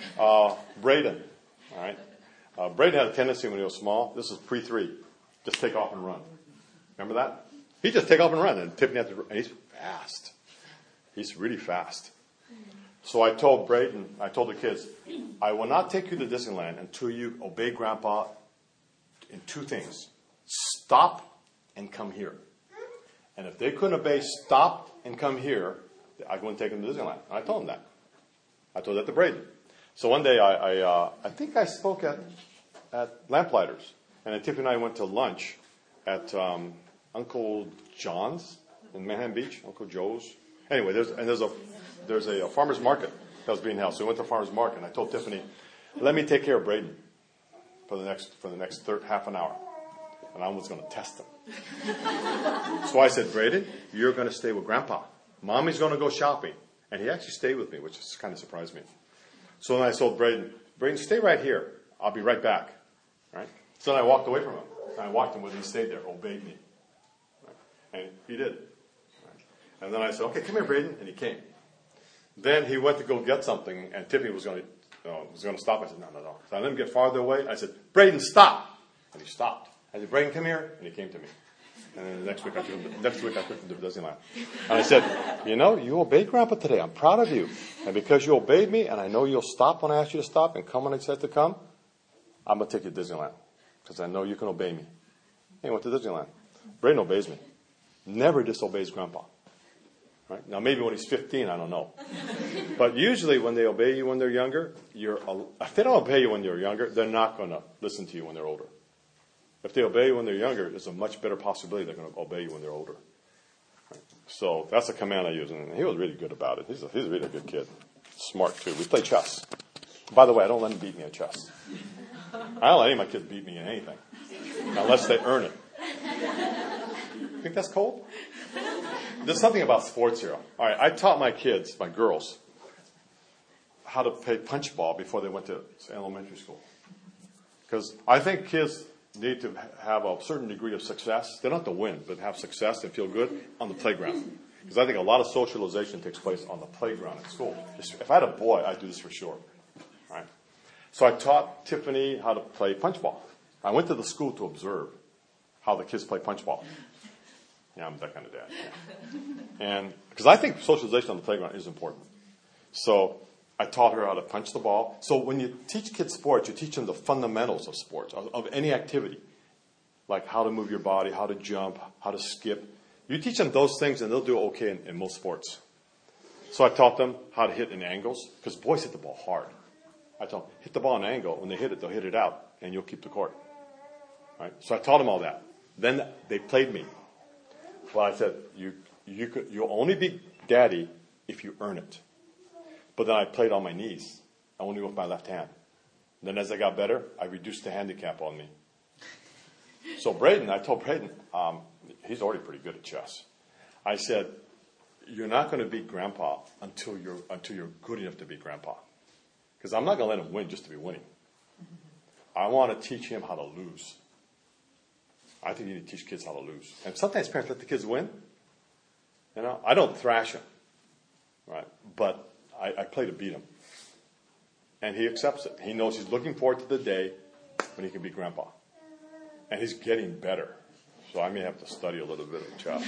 Braden, all right? Braden had a tendency when he was small, this is pre-3, just take off and run. Remember that? He'd just take off and run, and Tiffany had to run. And he's fast. He's really fast. So I told Braden, I told the kids, I will not take you to Disneyland until you obey Grandpa in 2 things. Stop and come here. And if they couldn't obey stop and come here, I wouldn't take them to Disneyland. And I told them that. I told that to Braden. So one day I think I spoke at Lamplighters. And then Tiffany and I went to lunch at Uncle John's in Manhattan Beach, Uncle Joe's. Anyway, there's a farmer's market that was being held. So we went to the farmer's market, and I told Tiffany, let me take care of Braden for the next half an hour. And I was going to test him. So I said, Braden, you're going to stay with Grandpa. Mommy's going to go shopping. And he actually stayed with me, which just kind of surprised me. So then I told Braden, stay right here. I'll be right back. Right? So then I walked away from him. And I walked him with him. He stayed there, obeyed me. Right? And he did. Right? And then I said, okay, come here, Braden. And he came. Then he went to go get something, and Tiffany was going to stop. I said, no. So I let him get farther away. I said, Braden, stop. And he stopped. I said, Braden, come here. And he came to me. And then the next week I took him to Disneyland. And I said, you obeyed Grandpa today. I'm proud of you. And because you obeyed me, and I know you'll stop when I ask you to stop and come when I said to come, I'm going to take you to Disneyland. Because I know you can obey me. And he went to Disneyland. Braden obeys me. Never disobeys Grandpa. Right? Now, maybe when he's 15, I don't know. But usually when they obey you when they're younger, if they don't obey you when you're younger, they're not going to listen to you when they're older. If they obey you when they're younger, there's a much better possibility they're going to obey you when they're older. Right? So that's a command I use, and he was really good about it. He's a really good kid. Smart, too. We play chess. By the way, I don't let him beat me at chess. I don't let any of my kids beat me in anything, unless they earn it. Think that's cold? There's something about sports here. All right, I taught my kids, my girls, how to play punch ball before they went to elementary school. Because I think kids need to have a certain degree of success. They don't have to win, but have success and feel good on the playground. Because I think a lot of socialization takes place on the playground at school. If I had a boy, I'd do this for sure. Right? So I taught Tiffany how to play punch ball. I went to the school to observe how the kids play punch ball. Yeah, I'm that kind of dad. Yeah. And because I think socialization on the playground is important. So I taught her how to punch the ball. So when you teach kids sports, you teach them the fundamentals of sports, of any activity. Like how to move your body, how to jump, how to skip. You teach them those things and they'll do okay in most sports. So I taught them how to hit in angles, because boys hit the ball hard. I taught them, hit the ball in an angle. When they hit it, they'll hit it out, and you'll keep the court. Right? So I taught them all that. Then they played me. Well, I said, you'll only be daddy if you earn it. But then I played on my knees. I only with my left hand. Then as I got better, I reduced the handicap on me. So I told Braden, he's already pretty good at chess. I said, you're not going to beat Grandpa until you're good enough to beat Grandpa. Because I'm not going to let him win just to be winning. I want to teach him how to lose. I think you need to teach kids how to lose. And sometimes parents let the kids win. I don't thrash him. Right? But I play to beat him. And he accepts it. He knows he's looking forward to the day when he can beat Grandpa. And he's getting better. So I may have to study a little bit of chess.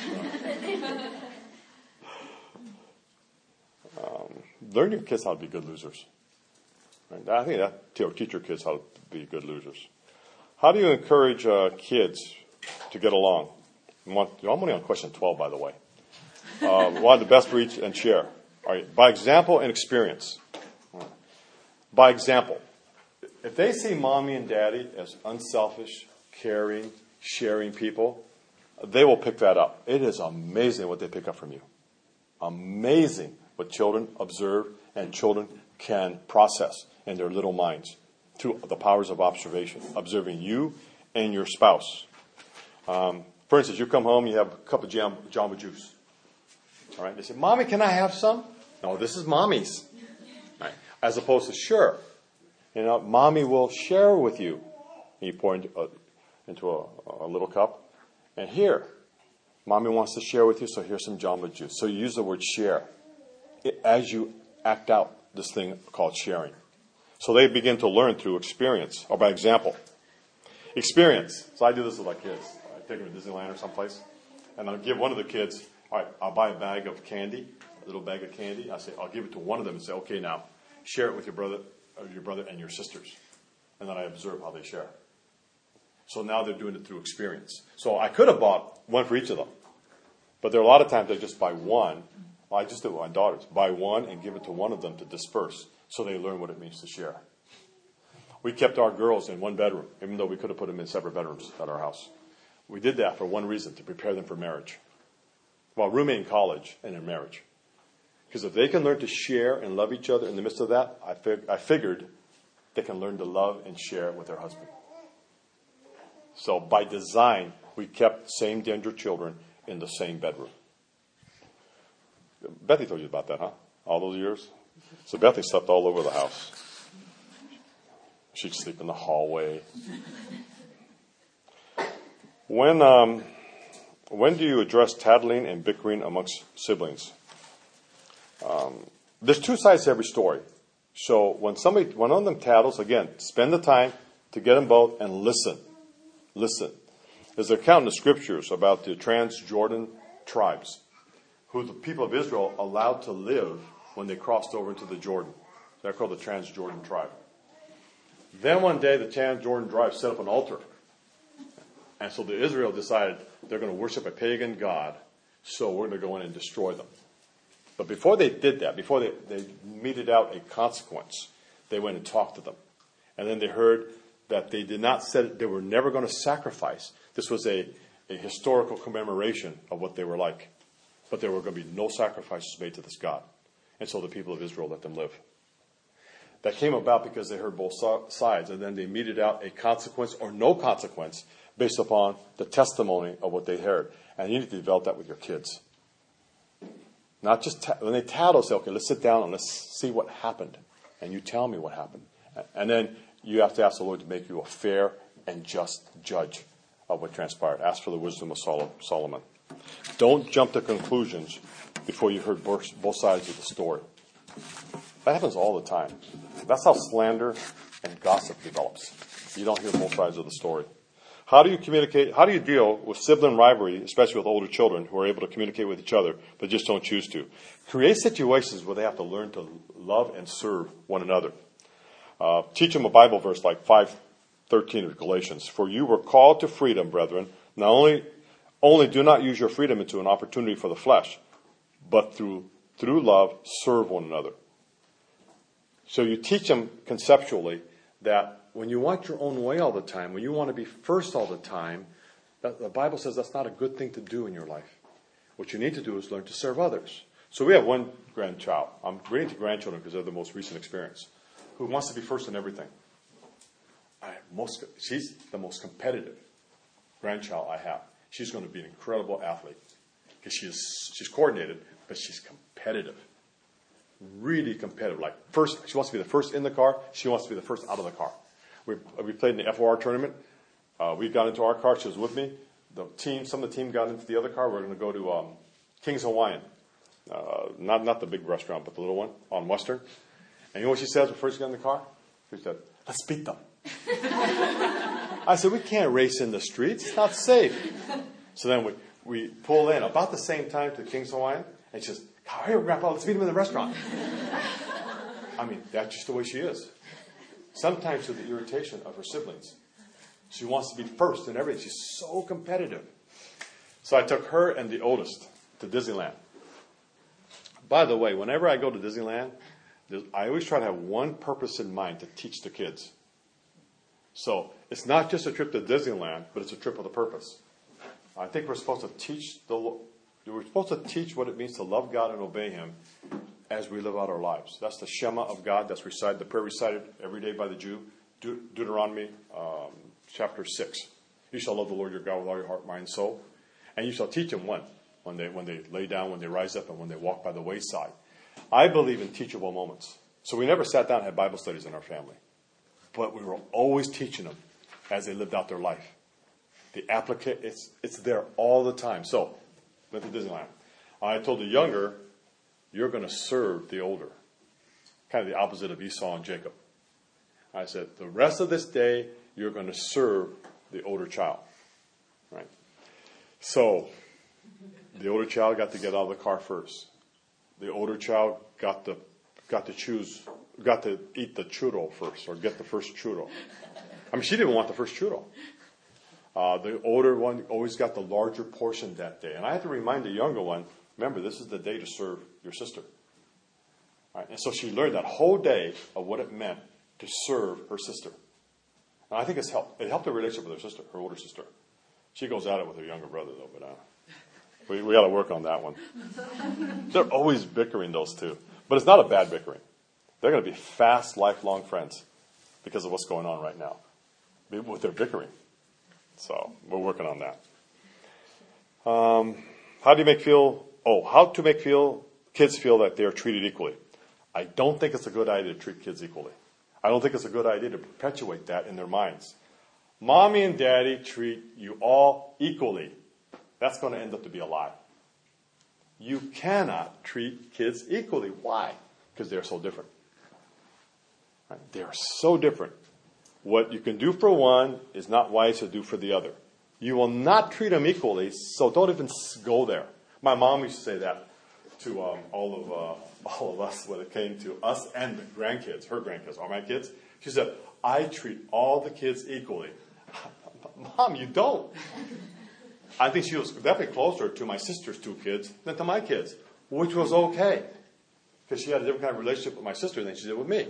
Learn your kids how to be good losers. Right? I think that teach your kids how to be good losers. How do you encourage kids to get along? I'm only on question 12, by the way. Want the best reach and share. All right. By example and experience. By example, if they see mommy and daddy as unselfish, caring, sharing people, they will pick that up. It is amazing what they pick up from you. Amazing what children observe and children can process in their little minds. through the powers of observation, observing you and your spouse. For instance, you come home, you have a cup of Jamba Juice. All right? They say, Mommy, can I have some? No, this is Mommy's. Right? As opposed to, sure. Mommy will share with you. And you pour into a little cup. And here, Mommy wants to share with you, so here's some Jamba Juice. So you use the word share as you act out this thing called sharing. So they begin to learn through experience, or by example. Experience. So I do this with my kids. I take them to Disneyland or someplace, and I'll give one of the kids, all right, I'll buy a bag of candy, a little bag of candy. I say, I'll give it to one of them and say, okay, now, share it with your brother and your sisters. And then I observe how they share. So now they're doing it through experience. So I could have bought one for each of them. But there are a lot of times I just buy one. Well, I just do it with my daughters. Buy one and give it to one of them to disperse so they learn what it means to share. We kept our girls in one bedroom, even though we could have put them in separate bedrooms at our house. We did that for one reason, to prepare them for marriage. Well, roommate in college and in marriage. Because if they can learn to share and love each other in the midst of that, I figured they can learn to love and share with their husband. So by design, we kept same gender children in the same bedroom. Bethy told you about that, huh? All those years? So Bethy slept all over the house. She'd sleep in the hallway. When do you address tattling and bickering amongst siblings? There's two sides to every story. So when one of them tattles, again, spend the time to get them both and listen. Listen. There's an account in the scriptures about the Transjordan tribes, who the people of Israel allowed to live when they crossed over into the Jordan. They're called the Transjordan tribe. Then one day the Transjordan tribe set up an altar. And so the Israel decided they're going to worship a pagan god, so we're going to go in and destroy them. But before they did that, before they meted out a consequence, they went and talked to them. And then they heard that they were never going to sacrifice. This was a historical commemoration of what they were like. But there were going to be no sacrifices made to this god. And so the people of Israel let them live. That came about because they heard both sides, and then they meted out a consequence or no consequence based upon the testimony of what they heard. And you need to develop that with your kids. Not just when they tattle, say, okay, let's sit down and let's see what happened. And you tell me what happened. And then you have to ask the Lord to make you a fair and just judge of what transpired. Ask for the wisdom of Solomon. Don't jump to conclusions before you heard both sides of the story. That happens all the time. That's how slander and gossip develops. You don't hear both sides of the story. How do you communicate? How do you deal with sibling rivalry, especially with older children who are able to communicate with each other but just don't choose to? Create situations where they have to learn to love and serve one another. Teach them a Bible verse like 5:13 of Galatians. For you were called to freedom, brethren. Not only do not use your freedom into an opportunity for the flesh, but through love serve one another. So you teach them conceptually that when you want your own way all the time, when you want to be first all the time, the Bible says that's not a good thing to do in your life. What you need to do is learn to serve others. So we have one grandchild. I'm reading to grandchildren because they're the most recent experience, who wants to be first in everything. She's the most competitive grandchild I have. She's going to be an incredible athlete because she's coordinated, but she's competitive. Really competitive. Like first, she wants to be the first in the car. She wants to be the first out of the car. We played in the FOR tournament. We got into our car. She was with me. Some of the team got into the other car. We're going to go to King's Hawaiian. Not the big restaurant, but the little one on Western. And you know what she says when first you got in the car? She said, let's beat them. I said, we can't race in the streets. It's not safe. So then we pull in about the same time to King's Hawaiian. And she says, here, Grandpa, let's meet him in the restaurant. I mean, that's just the way she is. Sometimes to the irritation of her siblings. She wants to be first in everything. She's so competitive. So I took her and the oldest to Disneyland. By the way, whenever I go to Disneyland, I always try to have one purpose in mind to teach the kids. So it's not just a trip to Disneyland, but it's a trip with a purpose. I think we're supposed to teach what it means to love God and obey Him as we live out our lives. That's the Shema of God. That's the prayer recited every day by the Jew. Deuteronomy chapter 6. You shall love the Lord your God with all your heart, mind, and soul. And you shall teach them when they lay down, when they rise up, and when they walk by the wayside. I believe in teachable moments. So we never sat down and had Bible studies in our family. But we were always teaching them as they lived out their life. The it's there all the time. So, went to Disneyland. I told the younger, you're going to serve the older. Kind of the opposite of Esau and Jacob. I said, the rest of this day, you're going to serve the older child. Right? So, the older child got to get out of the car first. The older child got to eat the churro first, or get the first churro. I mean, she didn't want the first churro. The older one always got the larger portion that day. And I had to remind the younger one, remember, this is the day to serve your sister. Right? And so she learned that whole day of what it meant to serve her sister. And I think it's helped. It helped her relationship with her sister, her older sister. She goes at it with her younger brother, though, but we got to work on that one. They're always bickering, those two. But it's not a bad bickering. They're going to be fast, lifelong friends because of what's going on right now with their bickering. So we're working on that. How to make kids feel that they are treated equally. I don't think it's a good idea to treat kids equally. I don't think it's a good idea to perpetuate that in their minds. Mommy and daddy treat you all equally. That's going to end up to be a lie. You cannot treat kids equally. Why? Because they're so different. Right? They are so different. What you can do for one is not wise to do for the other. You will not treat them equally, so don't even go there. My mom used to say that to all of us when it came to us and the grandkids, her grandkids, all my kids. She said, I treat all the kids equally. Mom, you don't. I think she was definitely closer to my sister's two kids than to my kids, which was okay. Because she had a different kind of relationship with my sister than she did with me.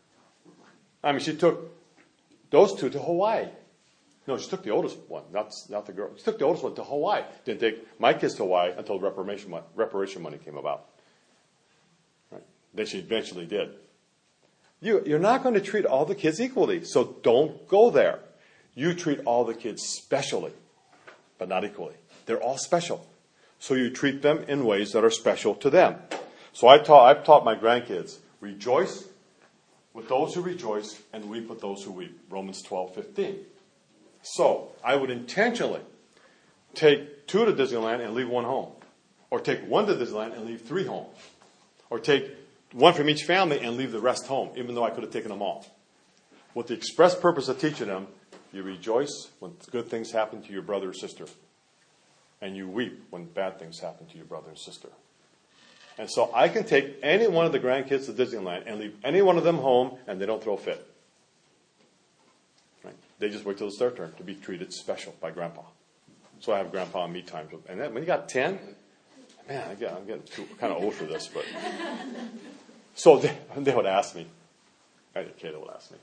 I mean, she took those two to Hawaii. No, she took the oldest one, not the girl. She took the oldest one to Hawaii. Didn't take my kids to Hawaii until reparation money came about. Right? Then she eventually did. You're not going to treat all the kids equally, so don't go there. You treat all the kids specially, but not equally. They're all special. So you treat them in ways that are special to them. So I've taught my grandkids, rejoice with those who rejoice and weep with those who weep. Romans 12:15. So I would intentionally take 2 to Disneyland and leave 1 home. Or take 1 to Disneyland and leave 3 home. Or take 1 from each family and leave the rest home, even though I could have taken them all. With the express purpose of teaching them, you rejoice when good things happen to your brother or sister. And you weep when bad things happen to your brother and sister. And so I can take any one of the grandkids to Disneyland and leave any one of them home, and they don't throw a fit. Right? They just wait till it's their turn to be treated special by Grandpa. So I have Grandpa and me times. And then when you got 10, man, I'm getting kind of old for this. But so they would ask me. Kayla would ask me,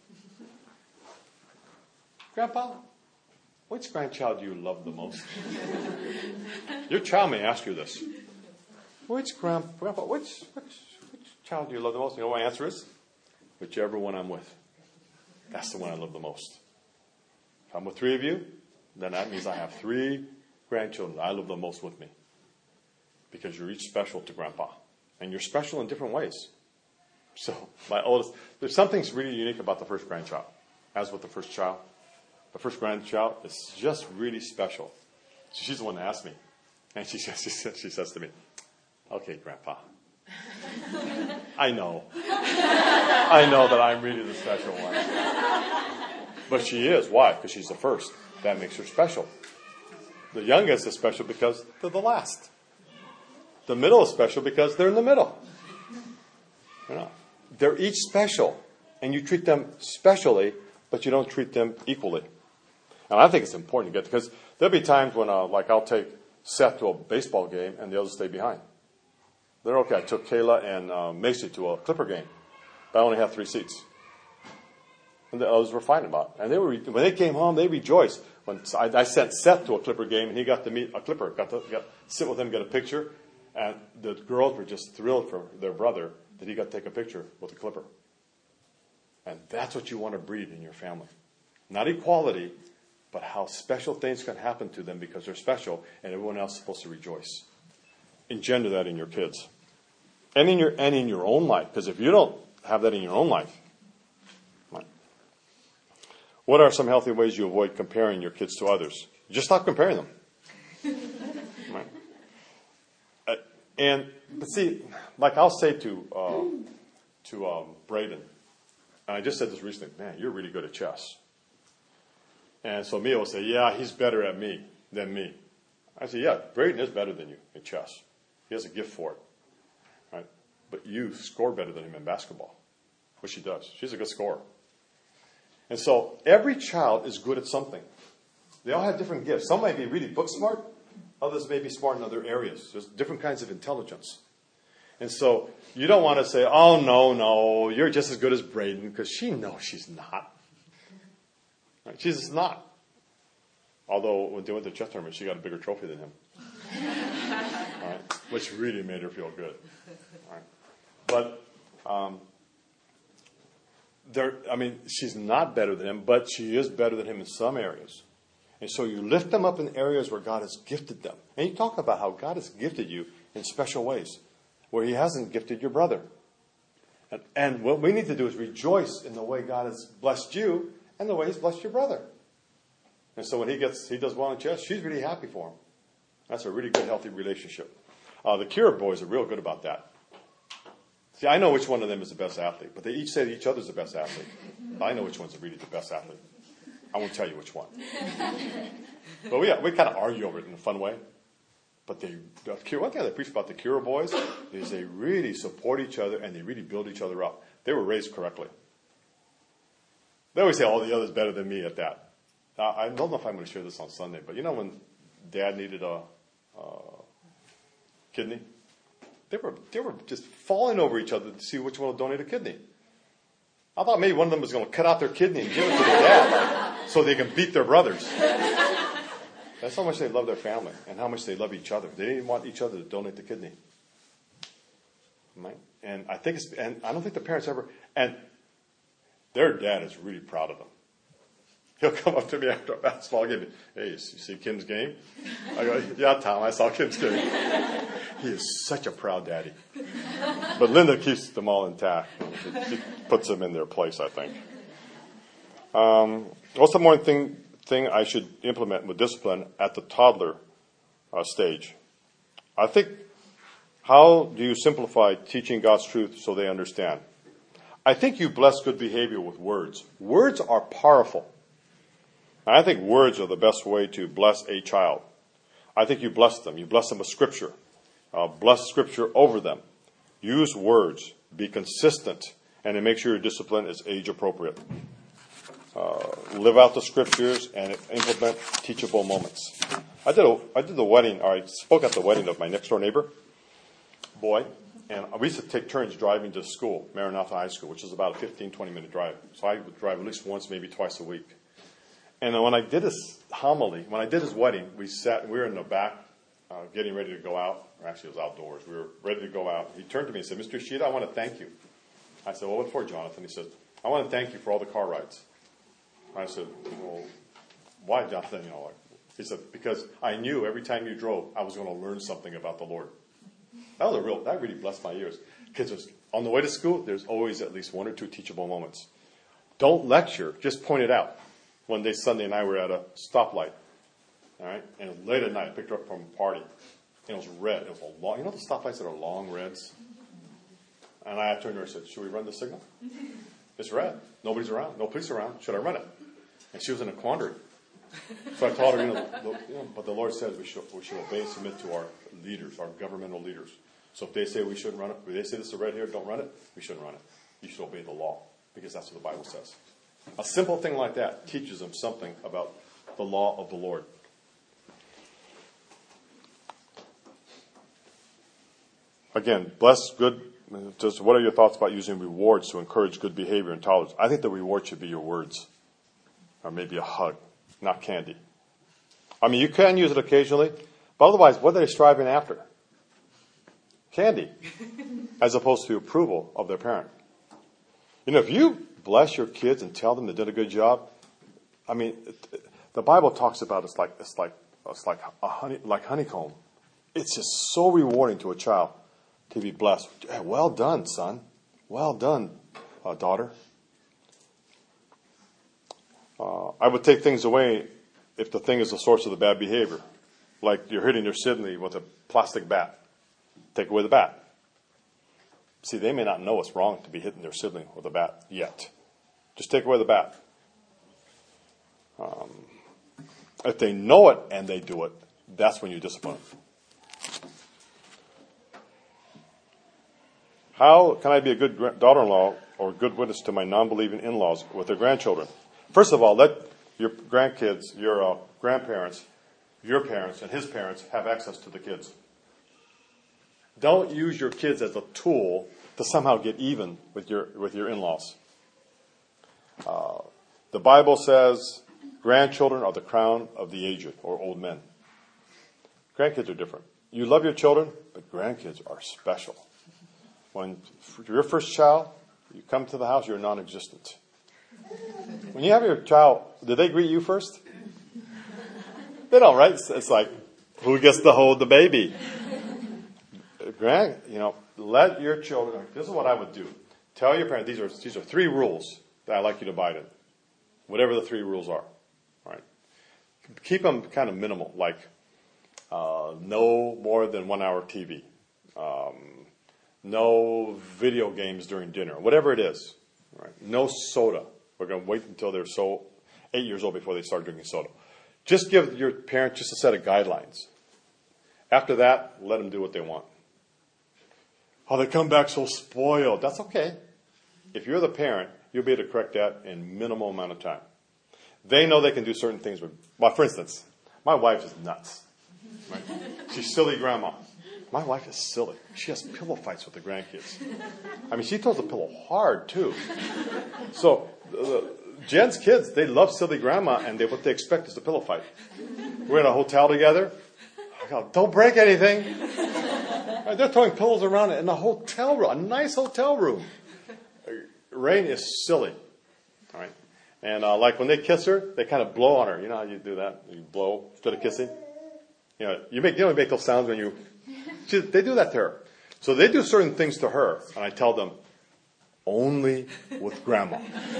Grandpa, which grandchild do you love the most? Your child may ask you this. Grandpa, which child do you love the most? You know what my answer is? Whichever one I'm with. That's the one I love the most. If I'm with 3 of you, then that means I have 3 grandchildren I love the most with me. Because you're each special to Grandpa. And you're special in different ways. So, my oldest, there's something really unique about the first grandchild. As with the first child. The first grandchild is just really special. She's the one that asked me. And she says to me, okay, Grandpa. I know that I'm really the special one. But she is. Why? Because she's the first. That makes her special. The youngest is special because they're the last. The middle is special because they're in the middle. You know, they're each special. And you treat them specially, but you don't treat them equally. And I think it's important to get, because there'll be times when I'll take Seth to a baseball game and the others stay behind. They're okay. I took Kayla and Macy to a Clipper game, but I only have 3 seats. And the others were fine about it. And when they came home, they rejoiced. When I sent Seth to a Clipper game, and he got to meet a Clipper, got to sit with him, get a picture. And the girls were just thrilled for their brother that he got to take a picture with a Clipper. And that's what you want to breed in your family. Not equality, but how special things can happen to them because they're special and everyone else is supposed to rejoice. Engender that in your kids. And in your own life. Because if you don't have that in your own life, right. What are some healthy ways you avoid comparing your kids to others? Just stop comparing them. Right. But see, like I'll say to Braden, and I just said this recently, man, you're really good at chess. And so Mia will say, yeah, he's better at me than me. I say, yeah, Braden is better than you in chess. He has a gift for it. Right? But you score better than him in basketball, which she does. She's a good scorer. And so every child is good at something. They all have different gifts. Some may be really book smart. Others may be smart in other areas. There's different kinds of intelligence. And so you don't want to say, oh, no, you're just as good as Braden, because she knows she's not. Right? She's just not. Although when they went to the chess tournament, she got a bigger trophy than him. Right? Which really made her feel good. Right? But, she's not better than him, but she is better than him in some areas. And so you lift them up in areas where God has gifted them. And you talk about how God has gifted you in special ways, where he hasn't gifted your brother. And what we need to do is rejoice in the way God has blessed you and the way he's blessed your brother. And so when he does well in chess, she's really happy for him. That's a really good, healthy relationship. The Kira boys are real good about that. See, I know which one of them is the best athlete, but they each say each other's the best athlete. I know which one's really the best athlete. I won't tell you which one. But we kind of argue over it in a fun way. But one thing they preach about the Kira boys is they really support each other and they really build each other up. They were raised correctly. They always say, oh, the other's better than me at that. I don't know if I'm going to share this on Sunday, but you know when Dad needed a kidney? They were just falling over each other to see which one would donate a kidney. I thought maybe one of them was going to cut out their kidney and give it to their dad so they can beat their brothers. That's how much they love their family and how much they love each other. They didn't want each other to donate the kidney. Right? And I don't think the parents ever, and their dad is really proud of them. He'll come up to me after a basketball game. Hey, you see Kim's game? I go, yeah, Tom, I saw Kim's game. He is such a proud daddy. But Linda keeps them all intact. She puts them in their place, I think. What's the more thing I should implement with discipline at the toddler stage? I think, how do you simplify teaching God's truth so they understand? I think you bless good behavior with words. Words are powerful. I think words are the best way to bless a child. I think you bless them. You bless them with Scripture. Bless Scripture over them. Use words. Be consistent. And then make sure your discipline is age appropriate. Live out the Scriptures and implement teachable moments. I did the wedding, or I spoke at the wedding of my next door neighbor boy. And we used to take turns driving to school, Maranatha High School, which is about a 15-20 minute drive. So I would drive at least once, maybe twice a week. And when I did his homily, when I did his wedding, we were in the back getting ready to go out. Or actually, it was outdoors. We were ready to go out. He turned to me and said, Mr. Ishida, I want to thank you. I said, well, what for, Jonathan? He said, I want to thank you for all the car rides. I said, well, why, Jonathan? He said, because I knew every time you drove, I was going to learn something about the Lord. That really blessed my ears. Because on the way to school, there's always at least one or two teachable moments. Don't lecture, just point it out. One day, Sunday and I were at a stoplight. All right? And it was late at night. I picked her up from a party. And it was red. It was a long, the stoplights that are long reds? And I turned to her and said, should we run the signal? It's red. Nobody's around. No police around. Should I run it? And she was in a quandary. So I told her, but the Lord says we should obey and submit to our leaders, our governmental leaders. So if they say we shouldn't run it, if they say this is red here, don't run it, we shouldn't run it. You should obey the law, because that's what the Bible says. A simple thing like that teaches them something about the law of the Lord. Again, bless good. Just what are your thoughts about using rewards to encourage good behavior and tolerance? I think the reward should be your words, or maybe a hug, not candy. I mean, you can use it occasionally, but otherwise, what are they striving after? Candy, as opposed to approval of their parent. If you bless your kids and tell them they did a good job. I mean, the Bible talks about it's like honeycomb. It's just so rewarding to a child to be blessed. Hey, well done, son. Well done, daughter. I would take things away if the thing is the source of the bad behavior. Like you're hitting your sibling with a plastic bat. Take away the bat. See, they may not know it's wrong to be hitting their sibling with a bat yet. Just take away the bat. If they know it and they do it, that's when you discipline them. How can I be a good daughter-in-law or a good witness to my non-believing in-laws with their grandchildren? First of all, let your grandkids, your grandparents, your parents, and his parents have access to the kids. Don't use your kids as a tool to somehow get even with your in-laws. The Bible says grandchildren are the crown of the aged or old men. Grandkids are different. You love your children, but grandkids are special. When your first child, you come to the house, you're non-existent. When you have your child, do they greet you first? They don't, right? It's like, who gets to hold the baby? Let your children, this is what I would do. Tell your parents, these are 3 rules that I'd like you to abide in. Whatever the 3 rules are. Right? Keep them kind of minimal, like no more than 1 hour TV. No video games during dinner. Whatever it is. Right? No soda. We're going to wait until they're 8 years old before they start drinking soda. Just give your parents just a set of guidelines. After that, let them do what they want. Oh, they come back so spoiled. That's okay. If you're the parent, you'll be able to correct that in minimal amount of time. They know they can do certain things. For instance, my wife is nuts. Right? She's silly grandma. My wife is silly. She has pillow fights with the grandkids. I mean, she throws the pillow hard, too. So, Jen's kids, they love silly grandma, and what they expect is a pillow fight. We're in a hotel together. I go, don't break anything. They're throwing pillows around in a hotel room, a nice hotel room. Rain is silly. All right? And like when they kiss her, they kind of blow on her. You know how you do that? You blow instead of kissing? You only make those sounds when they do that to her. So they do certain things to her, and I tell them, only with grandma.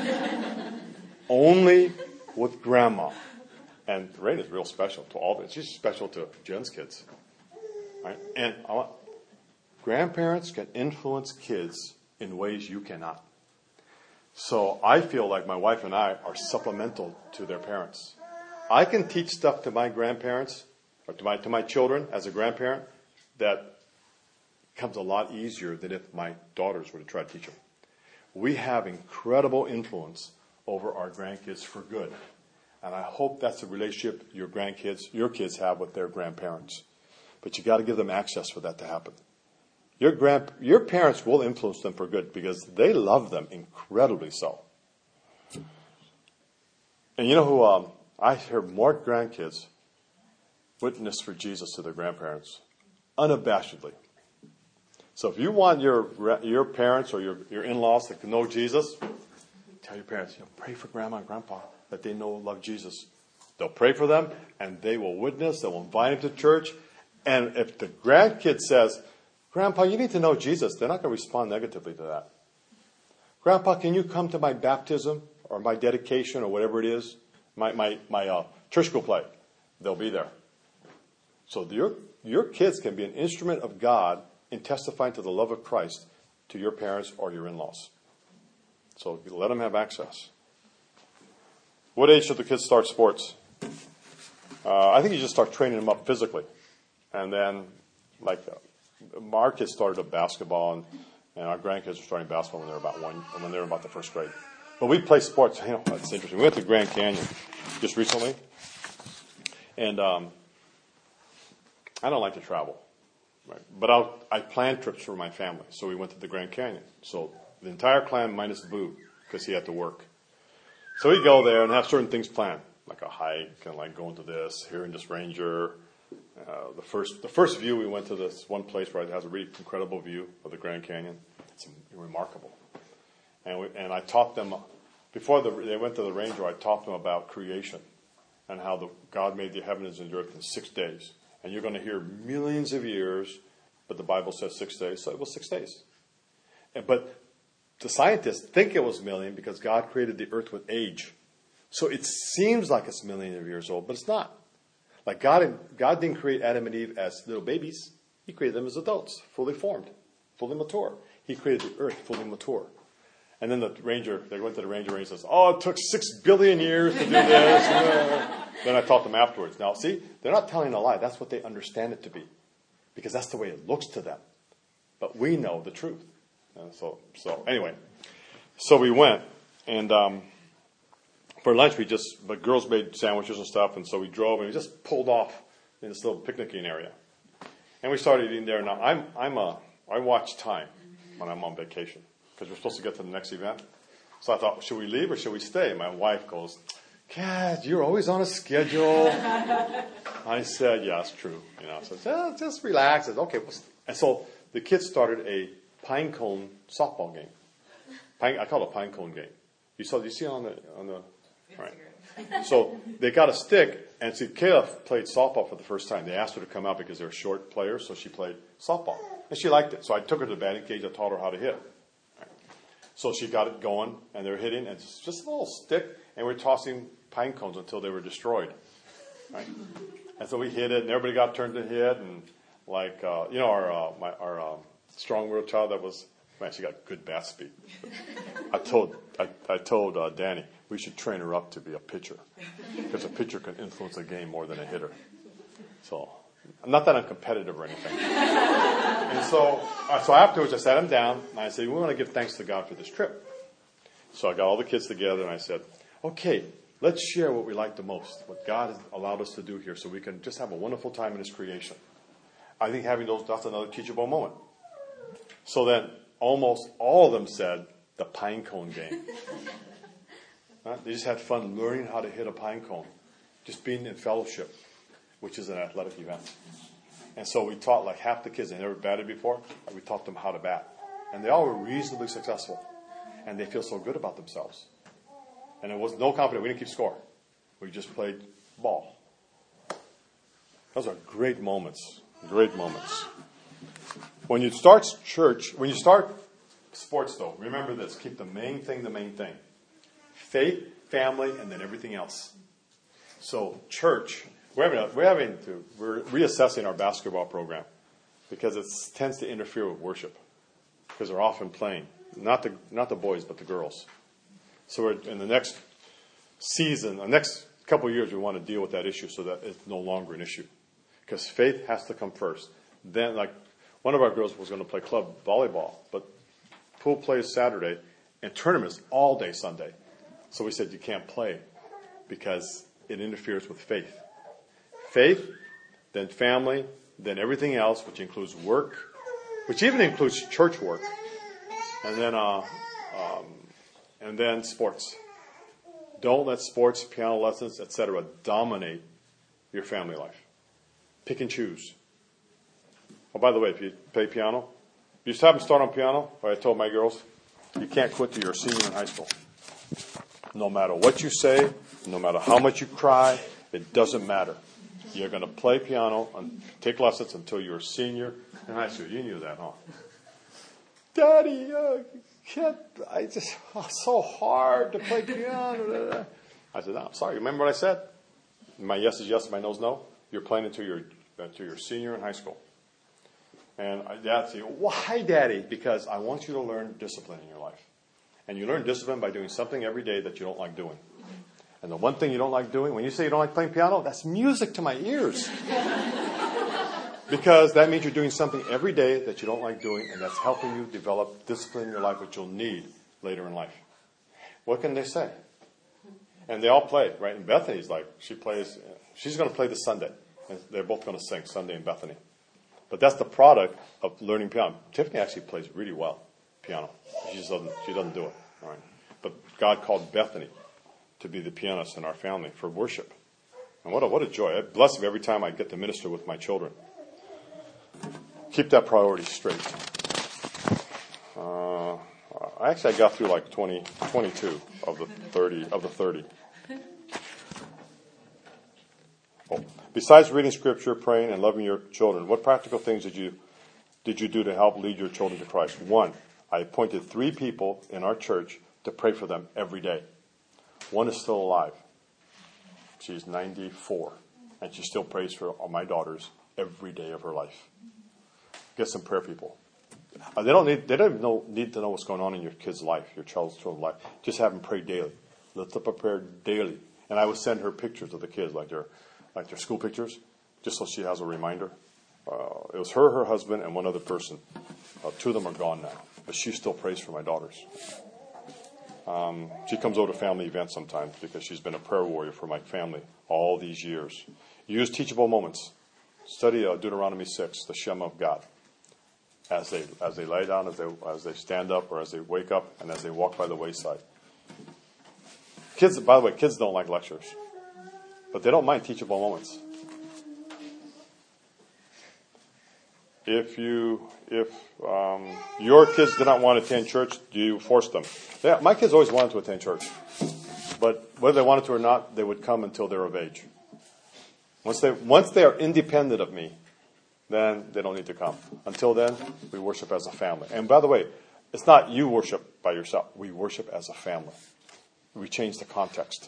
Only with grandma. And Rain is real special to all of it. She's special to Jen's kids. Right? And grandparents can influence kids in ways you cannot. So I feel like my wife and I are supplemental to their parents. I can teach stuff to my grandparents, or to my children as a grandparent, that comes a lot easier than if my daughters were to try to teach them. We have incredible influence over our grandkids for good. And I hope that's the relationship your kids have with their grandparents. But you got to give them access for that to happen. Your parents will influence them for good because they love them incredibly so. And you know who I hear more grandkids witness for Jesus to their grandparents unabashedly. So if you want your parents or your in-laws to know Jesus, tell your parents, pray for grandma and grandpa that they love Jesus. They'll pray for them and they will witness. They will invite them to church. And if the grandkid says, Grandpa, you need to know Jesus, they're not going to respond negatively to that. Grandpa, can you come to my baptism or my dedication or whatever it is? My church school play. They'll be there. So your kids can be an instrument of God in testifying to the love of Christ to your parents or your in-laws. So let them have access. What age should the kids start sports? I think you just start training them up physically. And then, our kids started basketball, and our grandkids were starting basketball when they were about the first grade. But we play sports. It's interesting. We went to Grand Canyon just recently, and I don't like to travel, right? But I plan trips for my family. So we went to the Grand Canyon. So the entire clan minus Boo, because he had to work. So we go there and have certain things planned, like a hike and like going to this, hearing this ranger. The first view, we went to this one place where it has a really incredible view of the Grand Canyon. It's remarkable. And I taught them, before they went to the Ranger, I taught them about creation and how God made the heavens and the earth in 6 days. And you're going to hear millions of years, but the Bible says 6 days, so it was 6 days. But the scientists think it was a million because God created the earth with age. So it seems like it's millions of years old, but it's not. Like God didn't create Adam and Eve as little babies. He created them as adults, fully formed, fully mature. He created the earth fully mature. And then they went to the Ranger and says, it took 6 billion years to do this. Then I taught them afterwards. Now, see, they're not telling a lie. That's what they understand it to be. Because that's the way it looks to them. But we know the truth. And so anyway, so we went, and for lunch the girls made sandwiches and stuff, and so we drove, and we just pulled off in this little picnicking area. And we started eating there. Now, I watch time when I'm on vacation, because we're supposed to get to the next event. So I thought, should we leave or should we stay? My wife goes, "Kat, you're always on a schedule." I said, "Yeah, it's true." So just relax. I said, "Okay." And so the kids started a pine cone softball game. I call it a pine cone game. You see on the right. So they got a stick, and see, Kayla played softball for the first time. They asked her to come out because they're short players, so she played softball. And she liked it. So I took her to the batting cage. I taught her how to hit. Right. So she got it going, and they're hitting, and it's just a little stick, and we're tossing pine cones until they were destroyed. Right. And so we hit it, and everybody got turned to hit, and our strong-willed child she got good bat speed. I told Danny we should train her up to be a pitcher, because a pitcher can influence a game more than a hitter. So, not that I'm competitive or anything. And so afterwards I sat him down and I said, we want to give thanks to God for this trip. So I got all the kids together and I said, okay, let's share what we like the most, what God has allowed us to do here, so we can just have a wonderful time in His creation. I think that's another teachable moment. So then almost all of them said the pine cone game. They just had fun learning how to hit a pine cone, just being in fellowship, which is an athletic event. And so we taught like half the kids, they never batted before, we taught them how to bat. And they all were reasonably successful. And they feel so good about themselves. And it was no competition. We didn't keep score. We just played ball. Those are great moments. Great moments. When you start sports, though, remember this. Keep the main thing the main thing. Faith, family, and then everything else. So church, we're reassessing our basketball program because it tends to interfere with worship because they're often playing. Not the boys, but the girls. So we're in the next season, the next couple of years, we want to deal with that issue so that it's no longer an issue. Because faith has to come first. Then, like, one of our girls was going to play club volleyball, but pool plays Saturday and tournaments all day Sunday. So we said, you can't play because it interferes with faith. Faith, then family, then everything else, which includes work, which even includes church work, and then sports. Don't let sports, piano lessons, etc. dominate your family life. Pick and choose. Oh, by the way, if you play piano, you just have them start on piano. I told my girls, you can't quit till you're a senior in high school. No matter what you say, no matter how much you cry, it doesn't matter. You're going to play piano and take lessons until you're a senior in high school. You knew that, huh? Daddy, it's so hard to play piano. I said, I'm sorry. Remember what I said? My yes is yes, my no is no. You're playing until you're senior in high school. And Dad said, why, Daddy? Because I want you to learn discipline in your life. And you learn discipline by doing something every day that you don't like doing. And the one thing you don't like doing, when you say you don't like playing piano, that's music to my ears. Because that means you're doing something every day that you don't like doing, and that's helping you develop discipline in your life, which you'll need later in life. What can they say? And they all play, right? And Bethany's like, she's going to play this Sunday. And they're both going to sing Sunday in Bethany. But that's the product of learning piano. Tiffany actually plays really well piano. She doesn't do it. All right. But God called Bethany to be the pianist in our family for worship. And what a joy. It blesses me every time I get to minister with my children. Keep that priority straight. I got through like 22 of the 30. Oh. Besides reading Scripture, praying, and loving your children, what practical things did you do to help lead your children to Christ? 1, I appointed 3 people in our church to pray for them every day. 1 is still alive. She's 94, and she still prays for all my daughters every day of her life. Get some prayer people. They don't need to know what's going on in your kid's life, your child's life. Just have them pray daily. Lift up a prayer daily. And I would send her pictures of the kids, like their school pictures, just so she has a reminder. It was her husband, and one other person. 2 of them are gone now, but she still prays for my daughters. She comes over to family events sometimes because she's been a prayer warrior for my family all these years. Use teachable moments. Study Deuteronomy 6, the Shema of God. As they lie down, as they stand up, or as they wake up, and as they walk by the wayside. Kids, by the way, kids don't like lectures, but they don't mind teachable moments. If your kids do not want to attend church, do you force them? Yeah, my kids always wanted to attend church, but whether they wanted to or not, they would come until they're of age. Once they are independent of me, then they don't need to come. Until then, we worship as a family. And by the way, it's not you worship by yourself. We worship as a family. We change the context.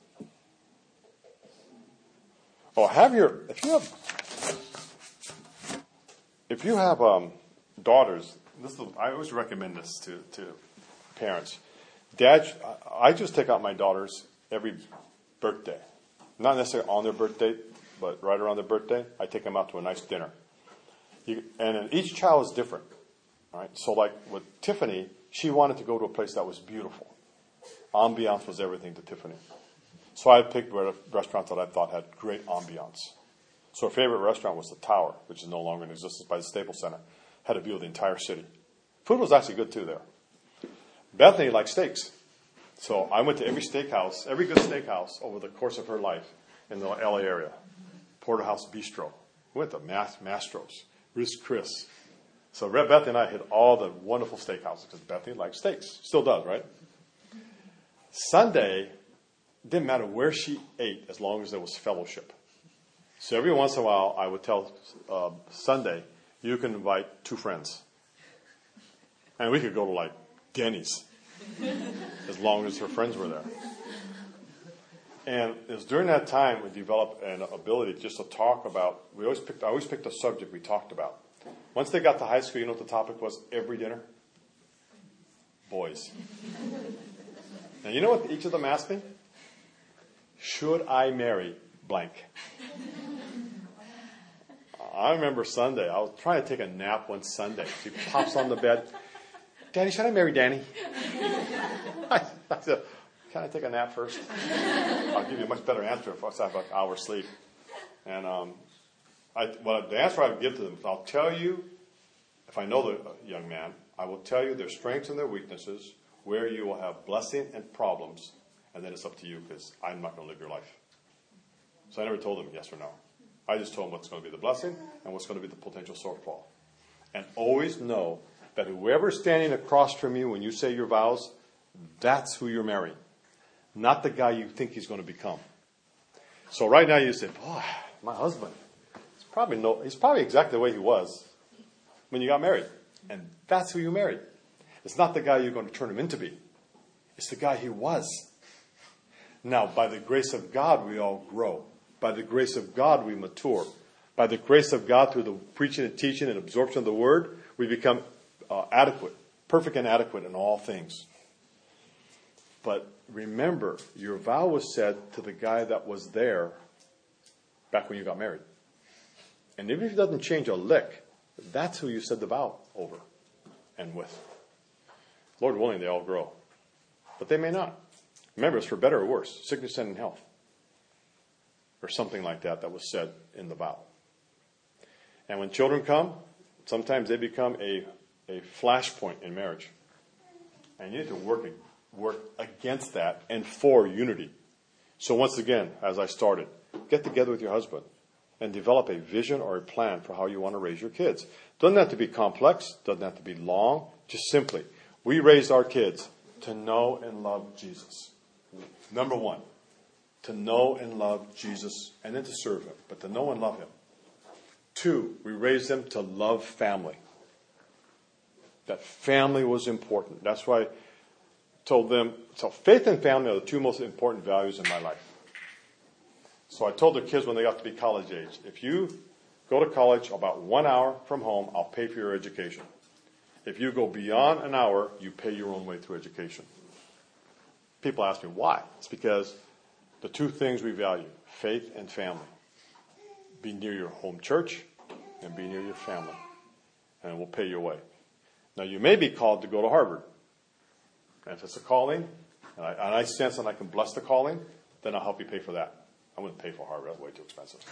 If you have daughters, I always recommend this to parents. Dad, I just take out my daughters every birthday. Not necessarily on their birthday, but right around their birthday, I take them out to a nice dinner. And each child is different. Right? So like with Tiffany, she wanted to go to a place that was beautiful. Ambiance was everything to Tiffany. So I picked restaurants that I thought had great ambiance. So her favorite restaurant was the Tower, which is no longer in existence, by the Staples Center. Had a view of the entire city. Food was actually good too there. Bethany liked steaks. So I went to every good steakhouse over the course of her life in the LA area. Porterhouse Bistro. We went to Mastro's, Ruth's Chris. So Bethany and I hit all the wonderful steakhouses because Bethany likes steaks. Still does, right? Sunday, didn't matter where she ate as long as there was fellowship. So every once in a while, I would tell Sunday, you can invite 2 friends. And we could go to like Denny's as long as her friends were there. And it was during that time we developed an ability just to talk about, I always picked a subject we talked about. Once they got to high school, you know what the topic was every dinner? Boys. And you know what each of them asked me? Should I marry blank? I remember Sunday, I was trying to take a nap one Sunday. She pops on the bed. Daddy, should I marry Danny? I said, can I take a nap first? I'll give you a much better answer if I have an hour's sleep. And the answer I would give to them is, I'll tell you, if I know the young man, I will tell you their strengths and their weaknesses, where you will have blessing and problems, and then it's up to you because I'm not going to live your life. So I never told them yes or no. I just told them what's going to be the blessing and what's going to be the potential shortfall. And always know that whoever's standing across from you when you say your vows, that's who you're marrying. Not the guy you think he's going to become. So right now you say, boy, my husband, he's probably exactly the way he was when you got married. And that's who you married. It's not the guy you're going to turn him into be. It's the guy he was. Now, by the grace of God, we all grow. By the grace of God, we mature. By the grace of God, through the preaching and teaching and absorption of the Word, we become adequate, perfect and adequate in all things. But remember, your vow was said to the guy that was there back when you got married. And even if it doesn't change a lick, that's who you said the vow over and with. Lord willing, they all grow. But they may not. Remember, it's for better or worse, sickness and health. Or something like that was said in the vow. And when children come, sometimes they become a flashpoint in marriage. And you need to work against that and for unity. So once again, as I started, get together with your husband and develop a vision or a plan for how you want to raise your kids. Doesn't have to be complex, doesn't have to be long, just simply, We raised our kids to know and love Jesus. Number one, to know and love Jesus and then to serve him, but to know and love him. 2, we raised them to love family. That family was important. That's why I told them, so faith and family are the 2 most important values in my life. So I told the kids when they got to be college age, if you go to college about 1 hour from home, I'll pay for your education. If you go beyond an hour, you pay your own way through education. People ask me why. It's because the 2 things we value, faith and family. Be near your home church and be near your family. And we'll pay your way. Now, you may be called to go to Harvard. And if it's a calling, and I sense that I can bless the calling, then I'll help you pay for that. I wouldn't pay for Harvard. That's way too expensive.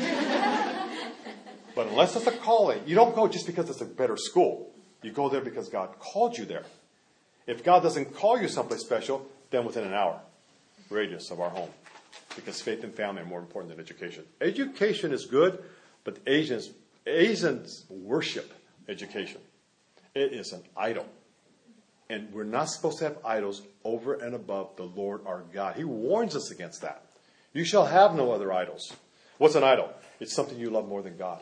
But unless it's a calling, you don't go just because it's a better school. You go there because God called you there. If God doesn't call you someplace special, then within an hour radius of our home. Because faith and family are more important than education. Education is good, but Asians worship education. It is an idol. And we're not supposed to have idols over and above the Lord our God. He warns us against that. You shall have no other idols. What's an idol? It's something you love more than God.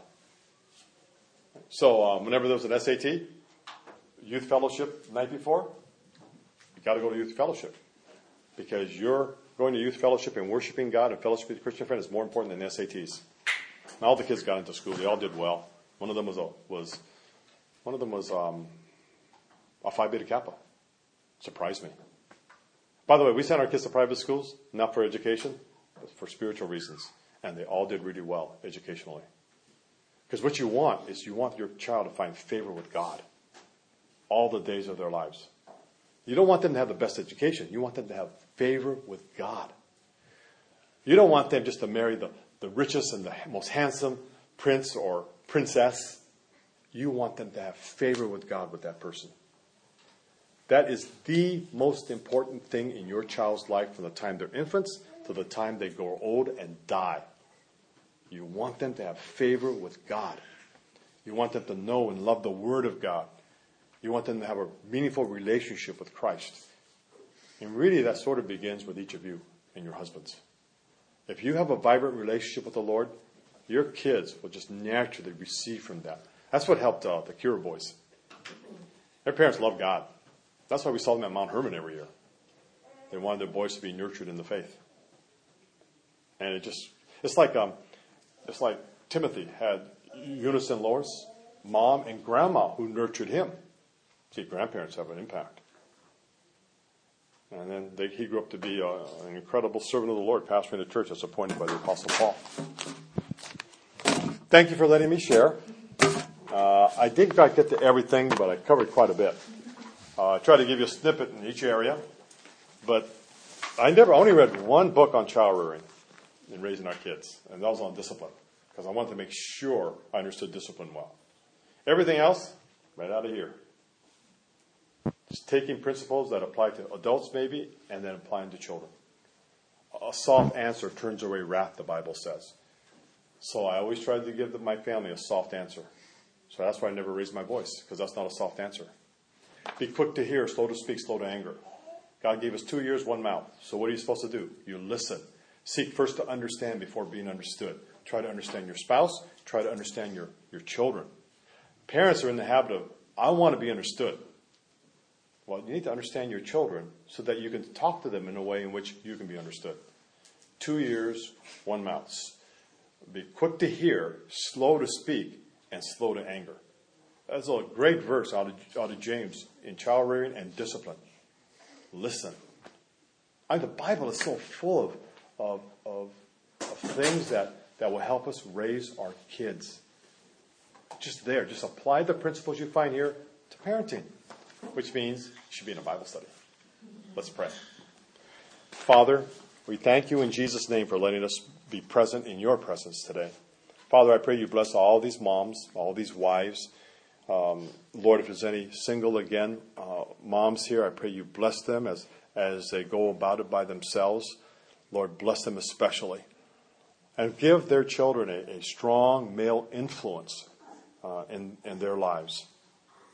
So whenever there was an SAT, youth fellowship the night before, you got to go to youth fellowship. Because you're going to youth fellowship and worshiping God and fellowship with your Christian friend is more important than the SATs. And all the kids got into school. They all did well. One of them was a Phi Beta Kappa. Surprised me. By the way, we sent our kids to private schools, not for education, but for spiritual reasons. And they all did really well educationally. Because what you want is you want your child to find favor with God all the days of their lives. You don't want them to have the best education. You want them to have favor with God. You don't want them just to marry the richest and the most handsome prince or princess. You want them to have favor with God with that person. That is the most important thing in your child's life from the time they're infants to the time they grow old and die. You want them to have favor with God. You want them to know and love the Word of God. You want them to have a meaningful relationship with Christ. And really that sort of begins with each of you and your husbands. If you have a vibrant relationship with the Lord, your kids will just naturally receive from that. That's what helped the Cure Boys. Their parents love God. That's why we saw them at Mount Hermon every year. They wanted their boys to be nurtured in the faith. And it's like Timothy had Eunice and Lois, mom and grandma who nurtured him. See, grandparents have an impact. And then he grew up to be an incredible servant of the Lord, pastoring the church as appointed by the Apostle Paul. Thank you for letting me share. I didn't quite get to everything, but I covered quite a bit. I tried to give you a snippet in each area, but I only read one book on child rearing and raising our kids, and that was on discipline, because I wanted to make sure I understood discipline well. Everything else, right out of here. Just taking principles that apply to adults maybe, and then applying to children. A soft answer turns away wrath, the Bible says. So I always tried to give my family a soft answer. So that's why I never raised my voice, because that's not a soft answer. Be quick to hear, slow to speak, slow to anger. God gave us 2 ears, 1 mouth. So what are you supposed to do? You listen. Seek first to understand before being understood. Try to understand your spouse. Try to understand your children. Parents are in the habit of, I want to be understood. Well, you need to understand your children so that you can talk to them in a way in which you can be understood. 2 ears, 1 mouth. Be quick to hear, slow to speak, and slow to anger. That's a great verse out of James in child rearing and discipline. Listen. The Bible is so full of things that will help us raise our kids. Just apply the principles you find here to parenting, which means you should be in a Bible study. Let's pray. Father, we thank you in Jesus' name for letting us be present in your presence today. Father, I pray you bless all these moms, all these wives. Lord, if there's any single, moms here, I pray you bless them as they go about it by themselves. Lord, bless them especially. And give their children a strong male influence in their lives.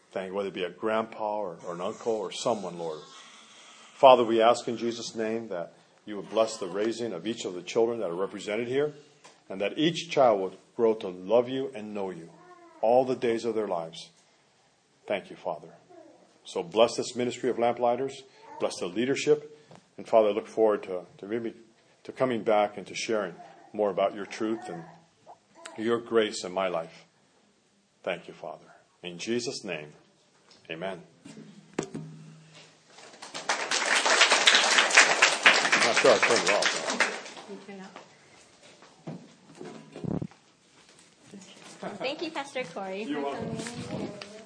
Thank you, whether it be a grandpa or an uncle or someone, Lord. Father, we ask in Jesus' name that you would bless the raising of each of the children that are represented here, and that each child would grow to love you and know you all the days of their lives. Thank you, Father. So bless this ministry of Lamplighters. Bless the leadership. And Father, I look forward to coming back and to sharing more about your truth and your grace in my life. Thank you, Father. In Jesus' name, amen. I'm not sure I turned it off. Thank you, Pastor Corey, for coming.